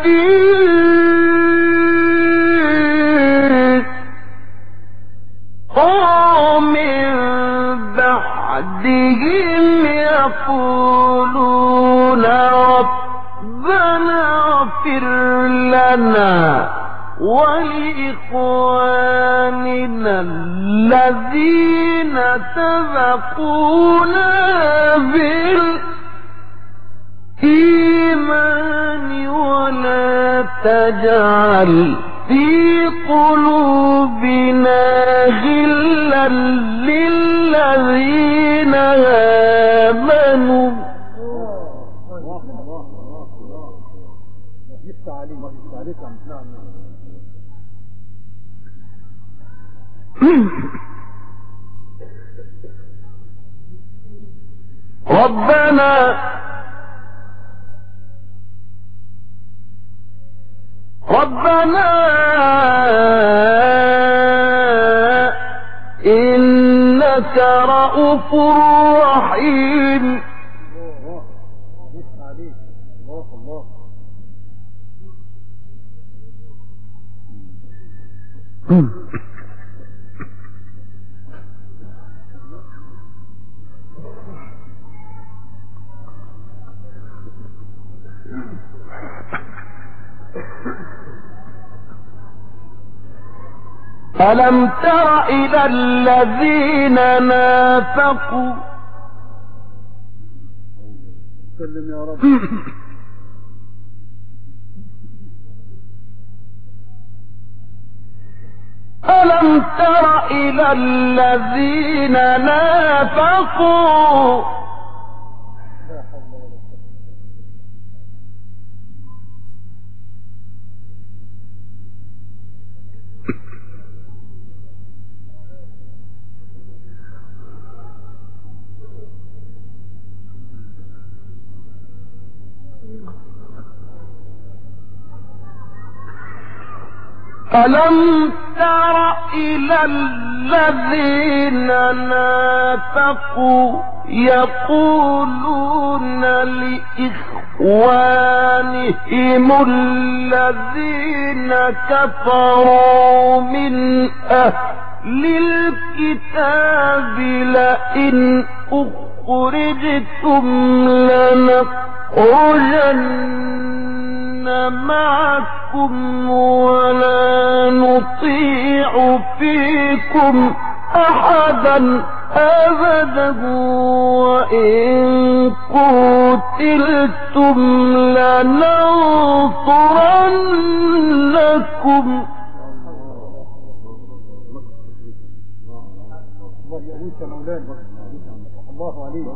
جاءوا من بعدهم يقولون ربنا اغفر لنا ولإخواننا الذين سبقونا بالإيمان ولا تجعل في قلوبنا غلا للذين آمنوا. يفتح عليك، الله يفتح عليك يا مسحان. ربنا إنك رؤوف رحيم. يفتح عليك، الله الله. ألم تر إلى الذين نافقوا سلم يا رب. ألم تر إلى الذين نافقوا ألم تر إلى الذين نافقوا يقولون لإخوانهم الذين كفروا من أهل الكتاب لئن أخرجتم لنخرجن معكم ولا نطيع فيكم أحدا أبدا وإن قتلتم لننصرنكم. الله عليك.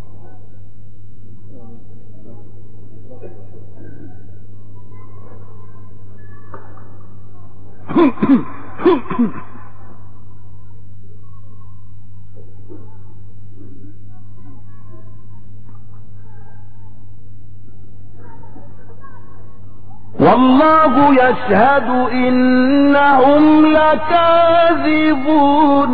والله يشهد إنهم لكاذبون.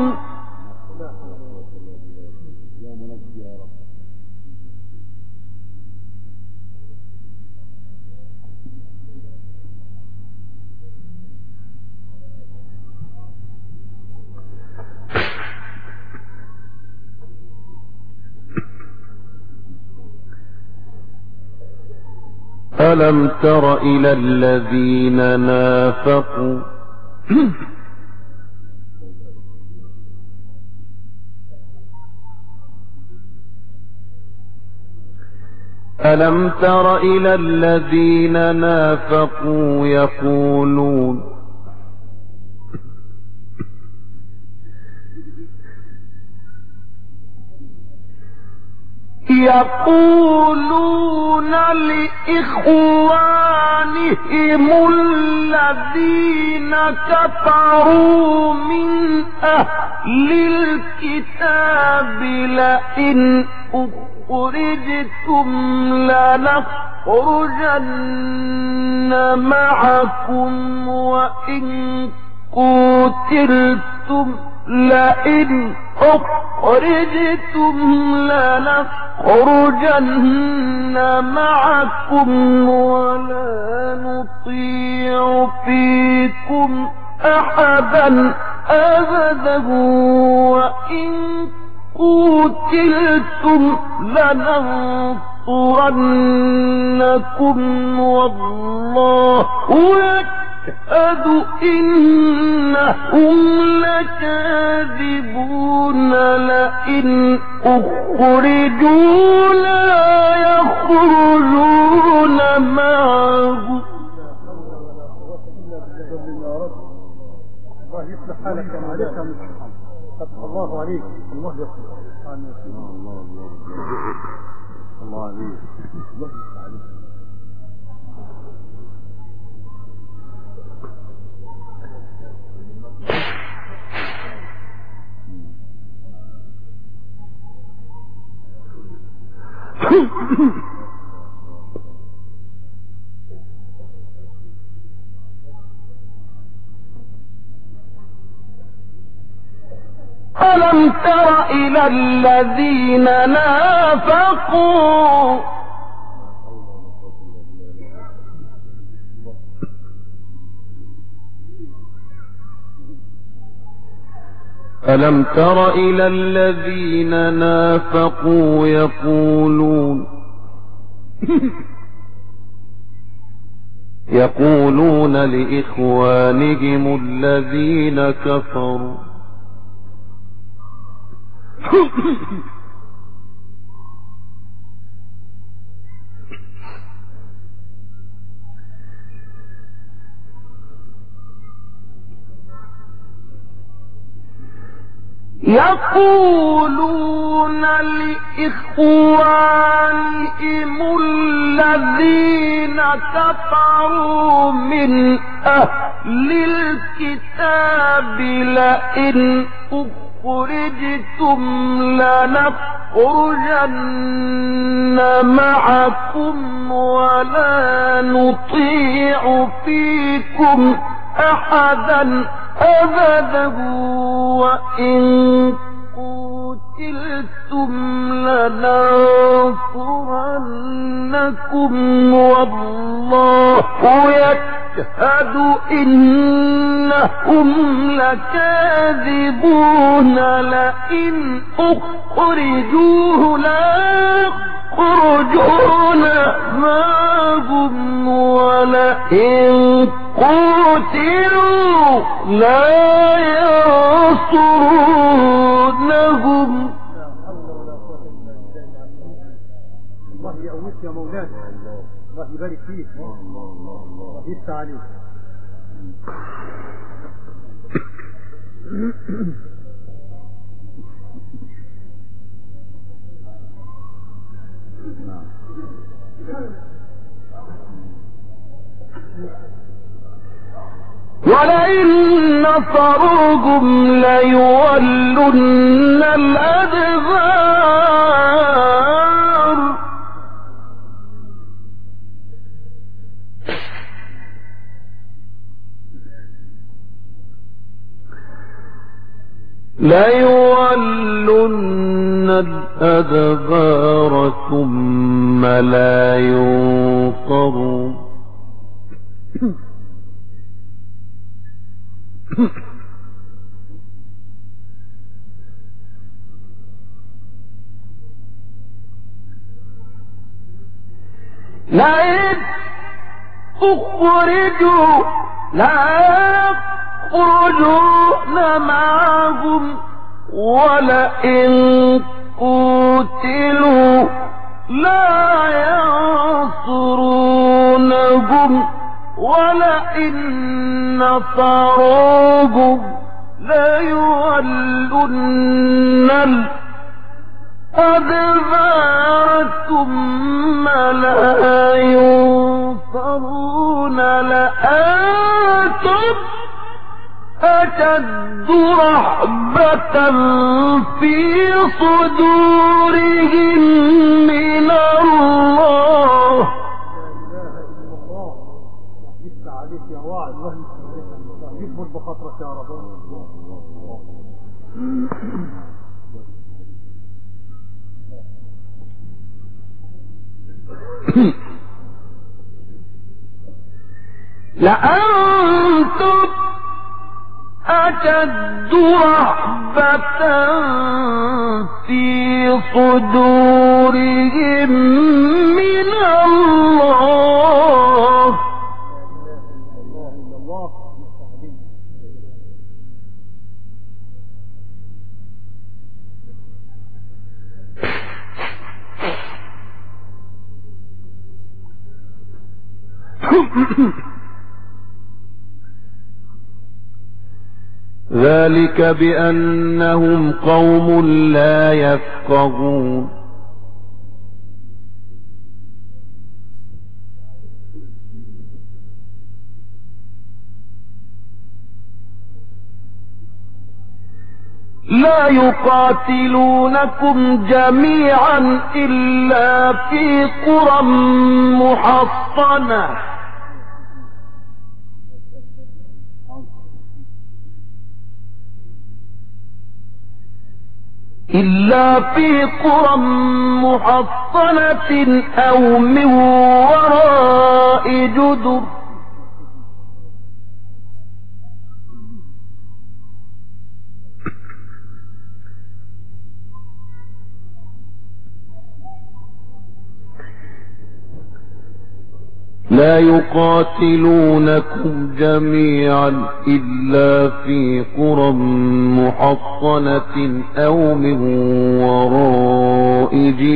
ألم تر إلى الذين نافقوا ألم تر إلى الذين نافقوا يقولون لإخوانهم الذين كفروا من أهل الكتاب لئن أخرجتم لنخرجن معكم وإن قتلتم لئن أخرجتم لنخرجن معكم ولا نطيع فيكم أحدا أبدا وإن قتلتم لننصرنكم والله يشهد إنهم لكاذبون لئن أخرجوا لا يخرجون معه. الله يصلح حالك يا معلش. الله عليك. الله يصلح. الله عليك. ألم تر إلى الذين نافقوا ألم تر إلى الذين نافقوا يقولون يقولون لإخوانهم الذين كفروا يقولون لإخوانهم الذين كفروا من أهل الكتاب لئن أخرجتم لنخرجن معكم ولا نطيع فيكم أحدا أبدا وإن قتلتم لننصرنكم والله يشهد إنهم لكاذبون لئن أخرجوه لا يخرجون معهم ولئن قتلوا لا ينصرونهم. الله يقويك يا مولانا، الله يبارك فيك، الله يفتح عليك. ولئن نصروهم ليولن الأدبار ثم لا ينصرون. لئن أخرجوا لا يخرجون معهم ولئن قتلوا لا ينصرونهم ولئن نصروهم ليولن الأدبار ثم لا ينصرون لأنتم أشد رهبة في صدورهم من الله. يا واعد الله يكبر بخاطرك يا رب. لأنتم أشد رهبة في صدورهم من الله. ذلك بأنهم قوم لا يفقهون. لا يقاتلونكم جميعا إلا في قرى محصنة أو من وراء جدر لا يقاتلونكم جميعا إلا في قرى محصنة أو من وراء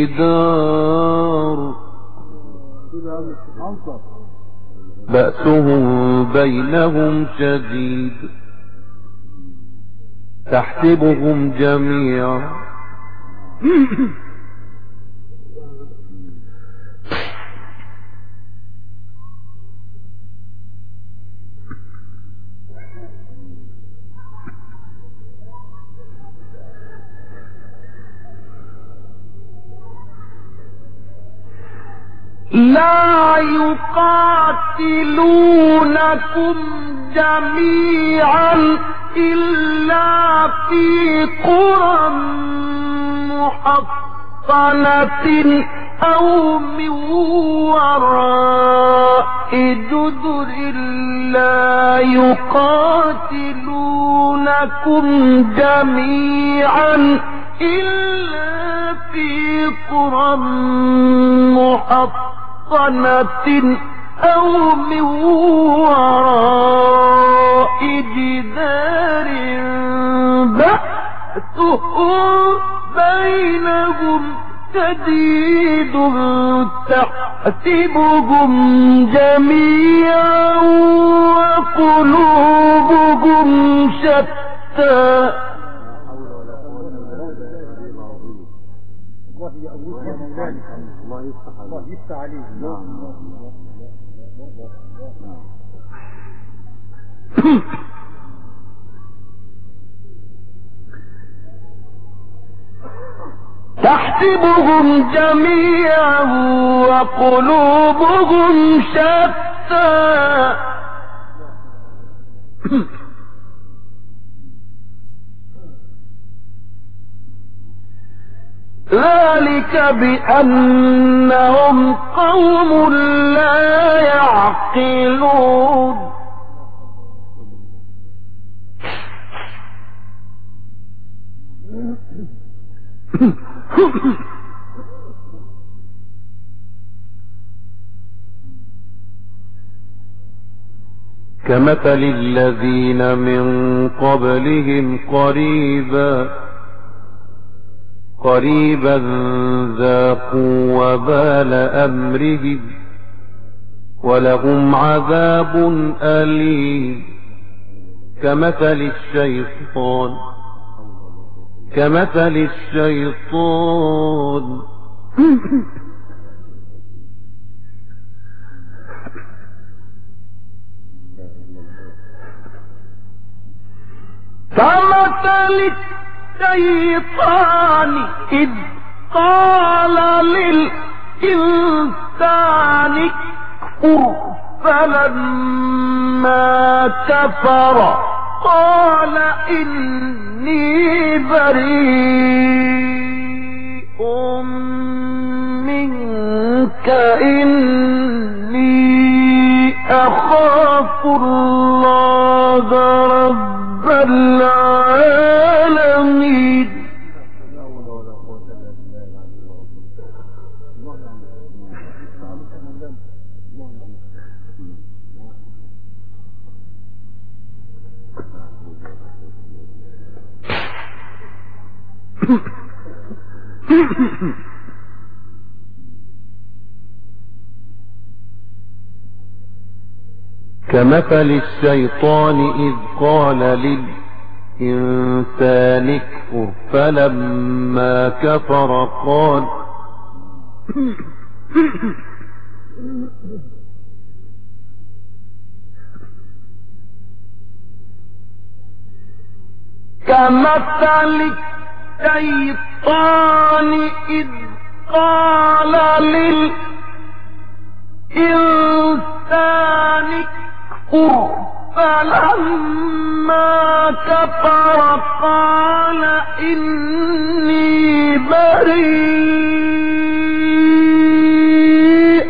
جدار بأسهم بينهم شديد تحسبهم جميعا لا يقاتلونكم جميعا إلا في قرى محصنة أو من وراء جدر لا يقاتلونكم جميعا إلا في قرى محصنة أو من وراء جدار بأسهم بينهم شديد تحسبهم جميعا وقلوبهم شتى. الله يفتح عليه. تحسبهم جميعا وقلوبهم شتى ذلك بأنهم قوم لا يعقلون. كمثل الذين من قبلهم قريبا ذاقوا وبال أمرهم ولهم عذاب أليم. كمثل الشيطان إذ قال للإنسان اكفر فلما كفر قال إني بريء منك إني أخاف الله رب العالمين. كمثل الشيطان إذ قال للإنسان اكفر فلما كفر قال كمثل الشيطان إذ قال للإنسان اكفر فلما كفر قال إني بريء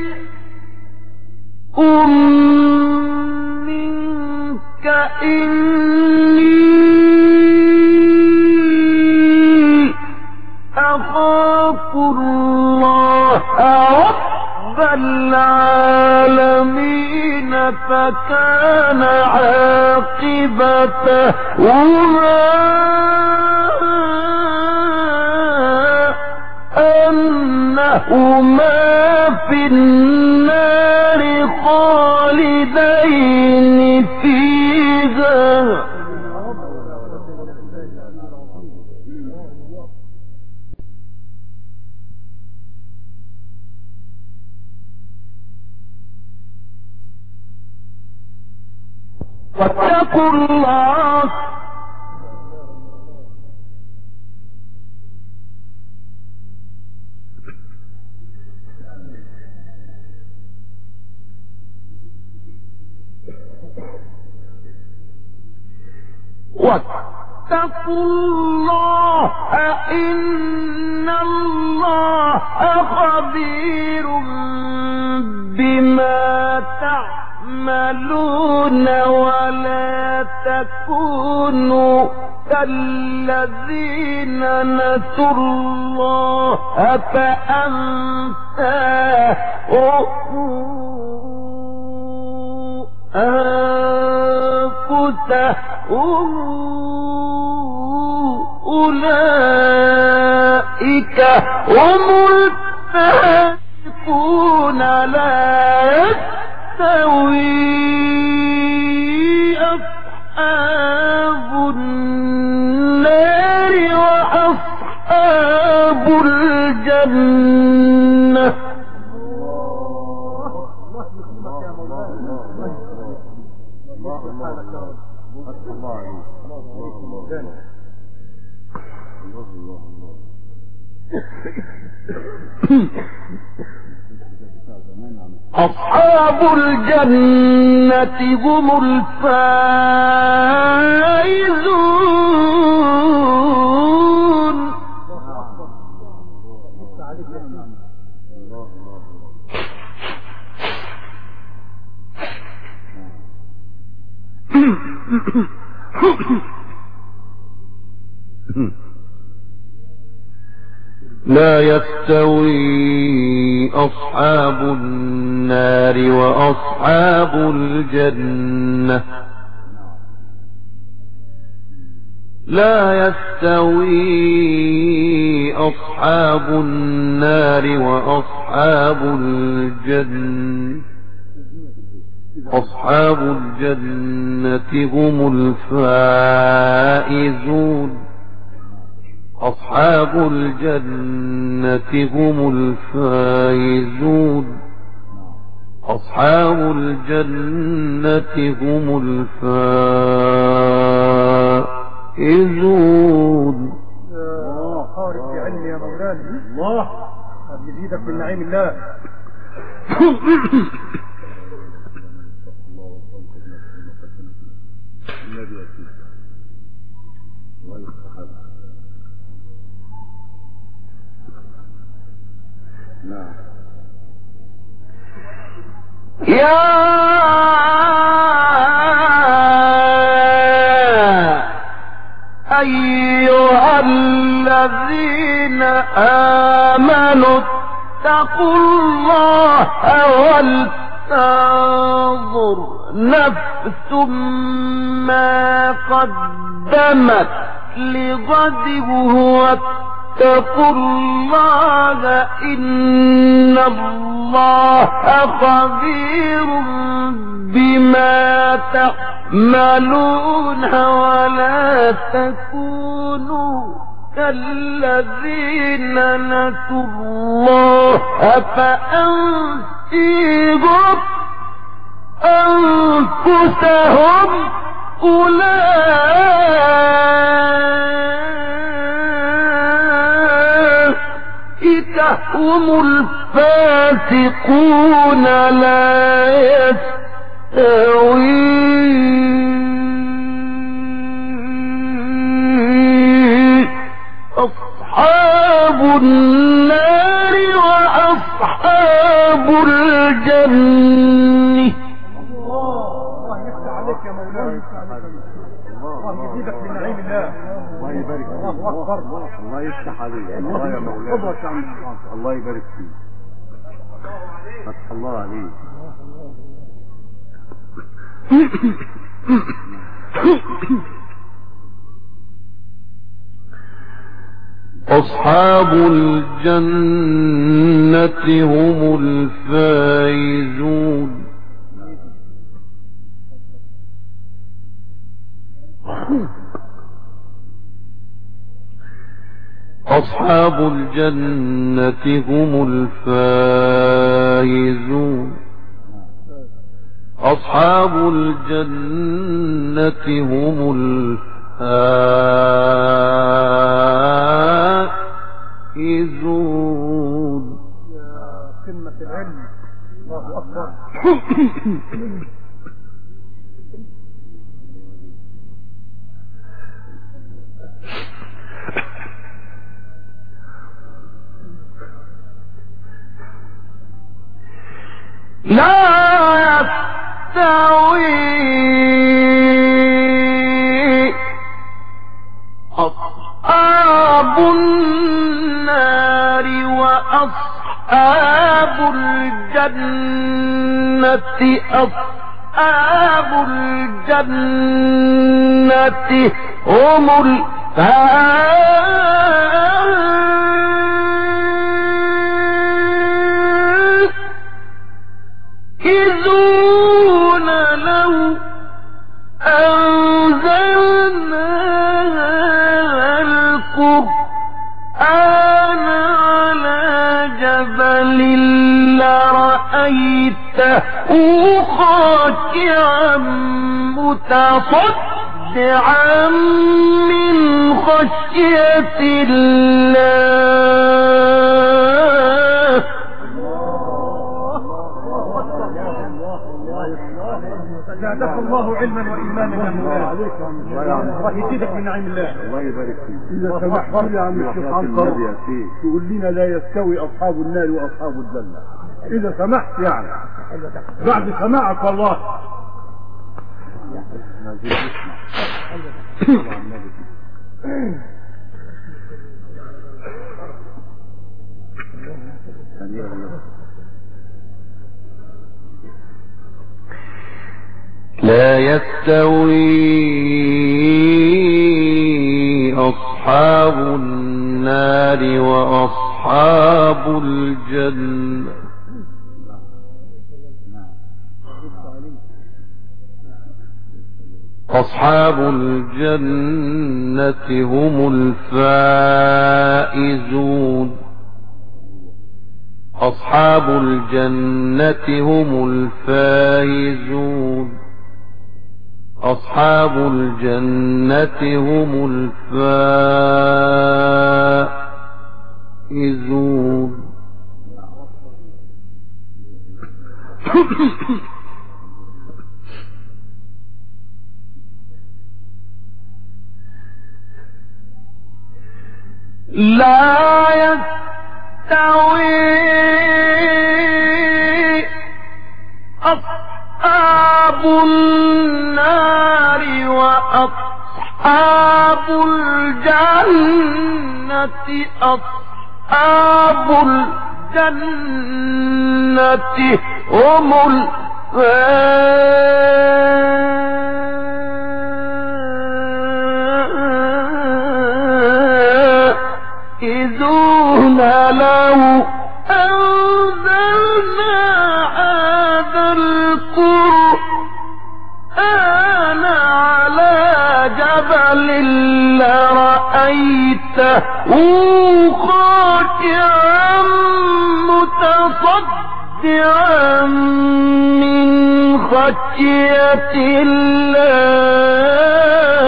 منك إني أخاف الله رب العالمين. فكان عاقبتهما أنهما في النار خالدين فيها واتقوا الله إن الله خبير بما تعملون ولا تكونوا كالذين نسوا الله فأنساهم أنفسهم أولئك هم الفاسقون لا يستوي أصحاب النار وأصحاب الجنة أصحاب الجنة هم الفائزون لا يستوي أصحاب النار وأصحاب الجنة لا يستوي أصحاب النار وأصحاب الجنة أصحاب الجنة هم الفائزون أصحاب الجنة هم الفائزون أصحاب الجنة هم الفائزون. خارج في علم يا مولانا الله قد يزيدك من نعيم الله. يا أيها الذين آمنوا اتقوا الله ولتنظر نفس ما قدمت لغد واتقوا الله إن الله خبير بما تعملون ولا تكونوا كالذين نسوا الله فأنسيهم أنفسهم أولئك هم الفاسقون لا يستوي أصحاب النار وأصحاب الجنة. الله يفتح عليك يا مولانا. الله يزيدك من نعيم الله. الله يبارك فيك. الله أكبر. الله يفتح عليك. الله يا مولانا. الله يبارك فيك. فتح الله عليك. أصحاب الجنة هم الفائزون أصحاب الجنة هم الفائزون أصحاب الجنة هم الفائزون. يا قمة العلم، الله أكبر. لا يستوي أصحاب النار وأصحاب الجنة أصحاب الجنة هم الفائزون لو أنزلنا القرآن على جبل لرأيته خاشعا متصدعا من خشية الله. زادك الله علما وإيمانا يا مولانا. الله يزيدك من نعيم الله. الله يبارك فيك. إذا سمحت لي يا عم الشيخ عنقر تقول لنا لا يستوي أصحاب النار وأصحاب الجنة، إذا سمحت يعني بعد سماعك والله. لا يستوي أصحاب النار وأصحاب الجنة أصحاب الجنة هم الفائزون أصحاب الجنة هم الفائزون أصحاب الجنة هم الفائزون. لا يستوي أصحاب النار وأصحاب الجنة أصحاب الجنة هم الفائزون لو أنزلنا هذا القرآن على جبل لرأيته خاشعا متصدعا من خشية الله.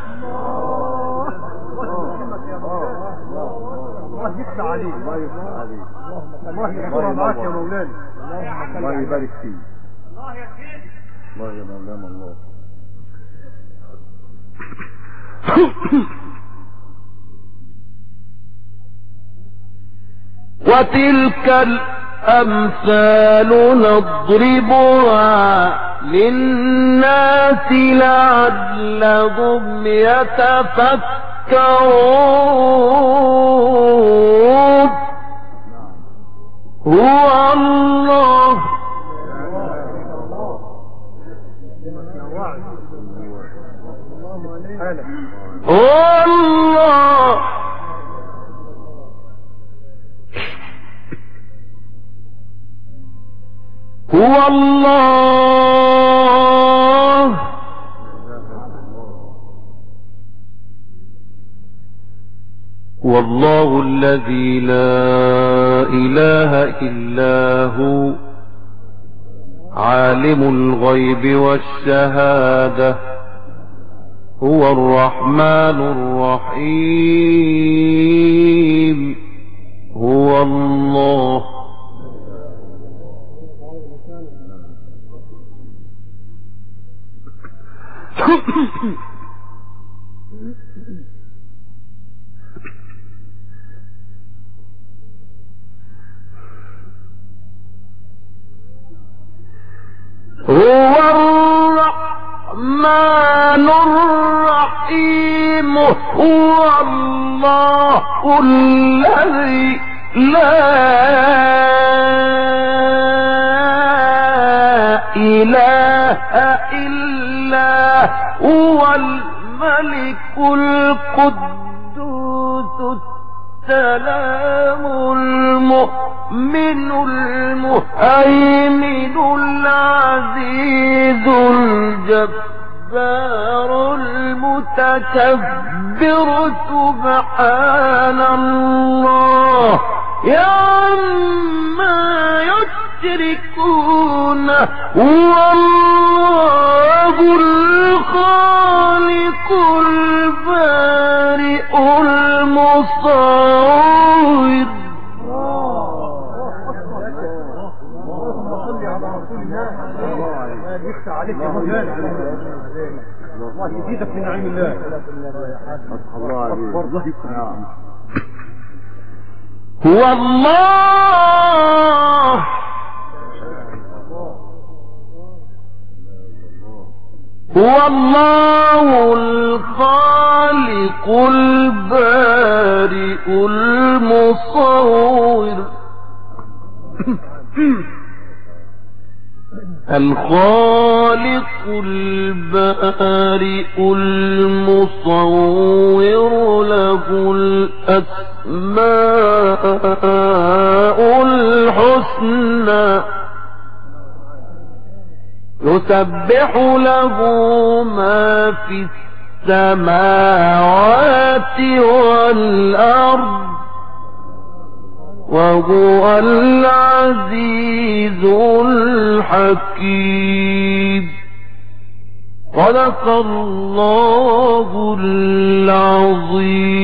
الله يكرم معك يا مولانا. الله يبارك فيك. الله يا مولانا الله. وتلك الأمثال نضربها للناس لعلهم يتفكرون. هو الله هو الله هو الله الذي لا إله إلا هو عالم الغيب والشهادة هو الرحمن الرحيم هو الله هو الرحمن الرحيم هو الله الذي لا إله إلا هو الملك القدوس السلام المؤمن المهيمن العزيز الجبار المتكبر سبحان الله عما يشركون هو الله الخالق البارئ المصور عليك يا مولانا الله يزيدك من نعيم الله الله هو الله هو الله الخالق البارئ المصور الخالق البارئ المصور له الأسماء الحسنى يسبح له ما في السماوات والأرض وهو العزيز الحكيم صدق الله العظيم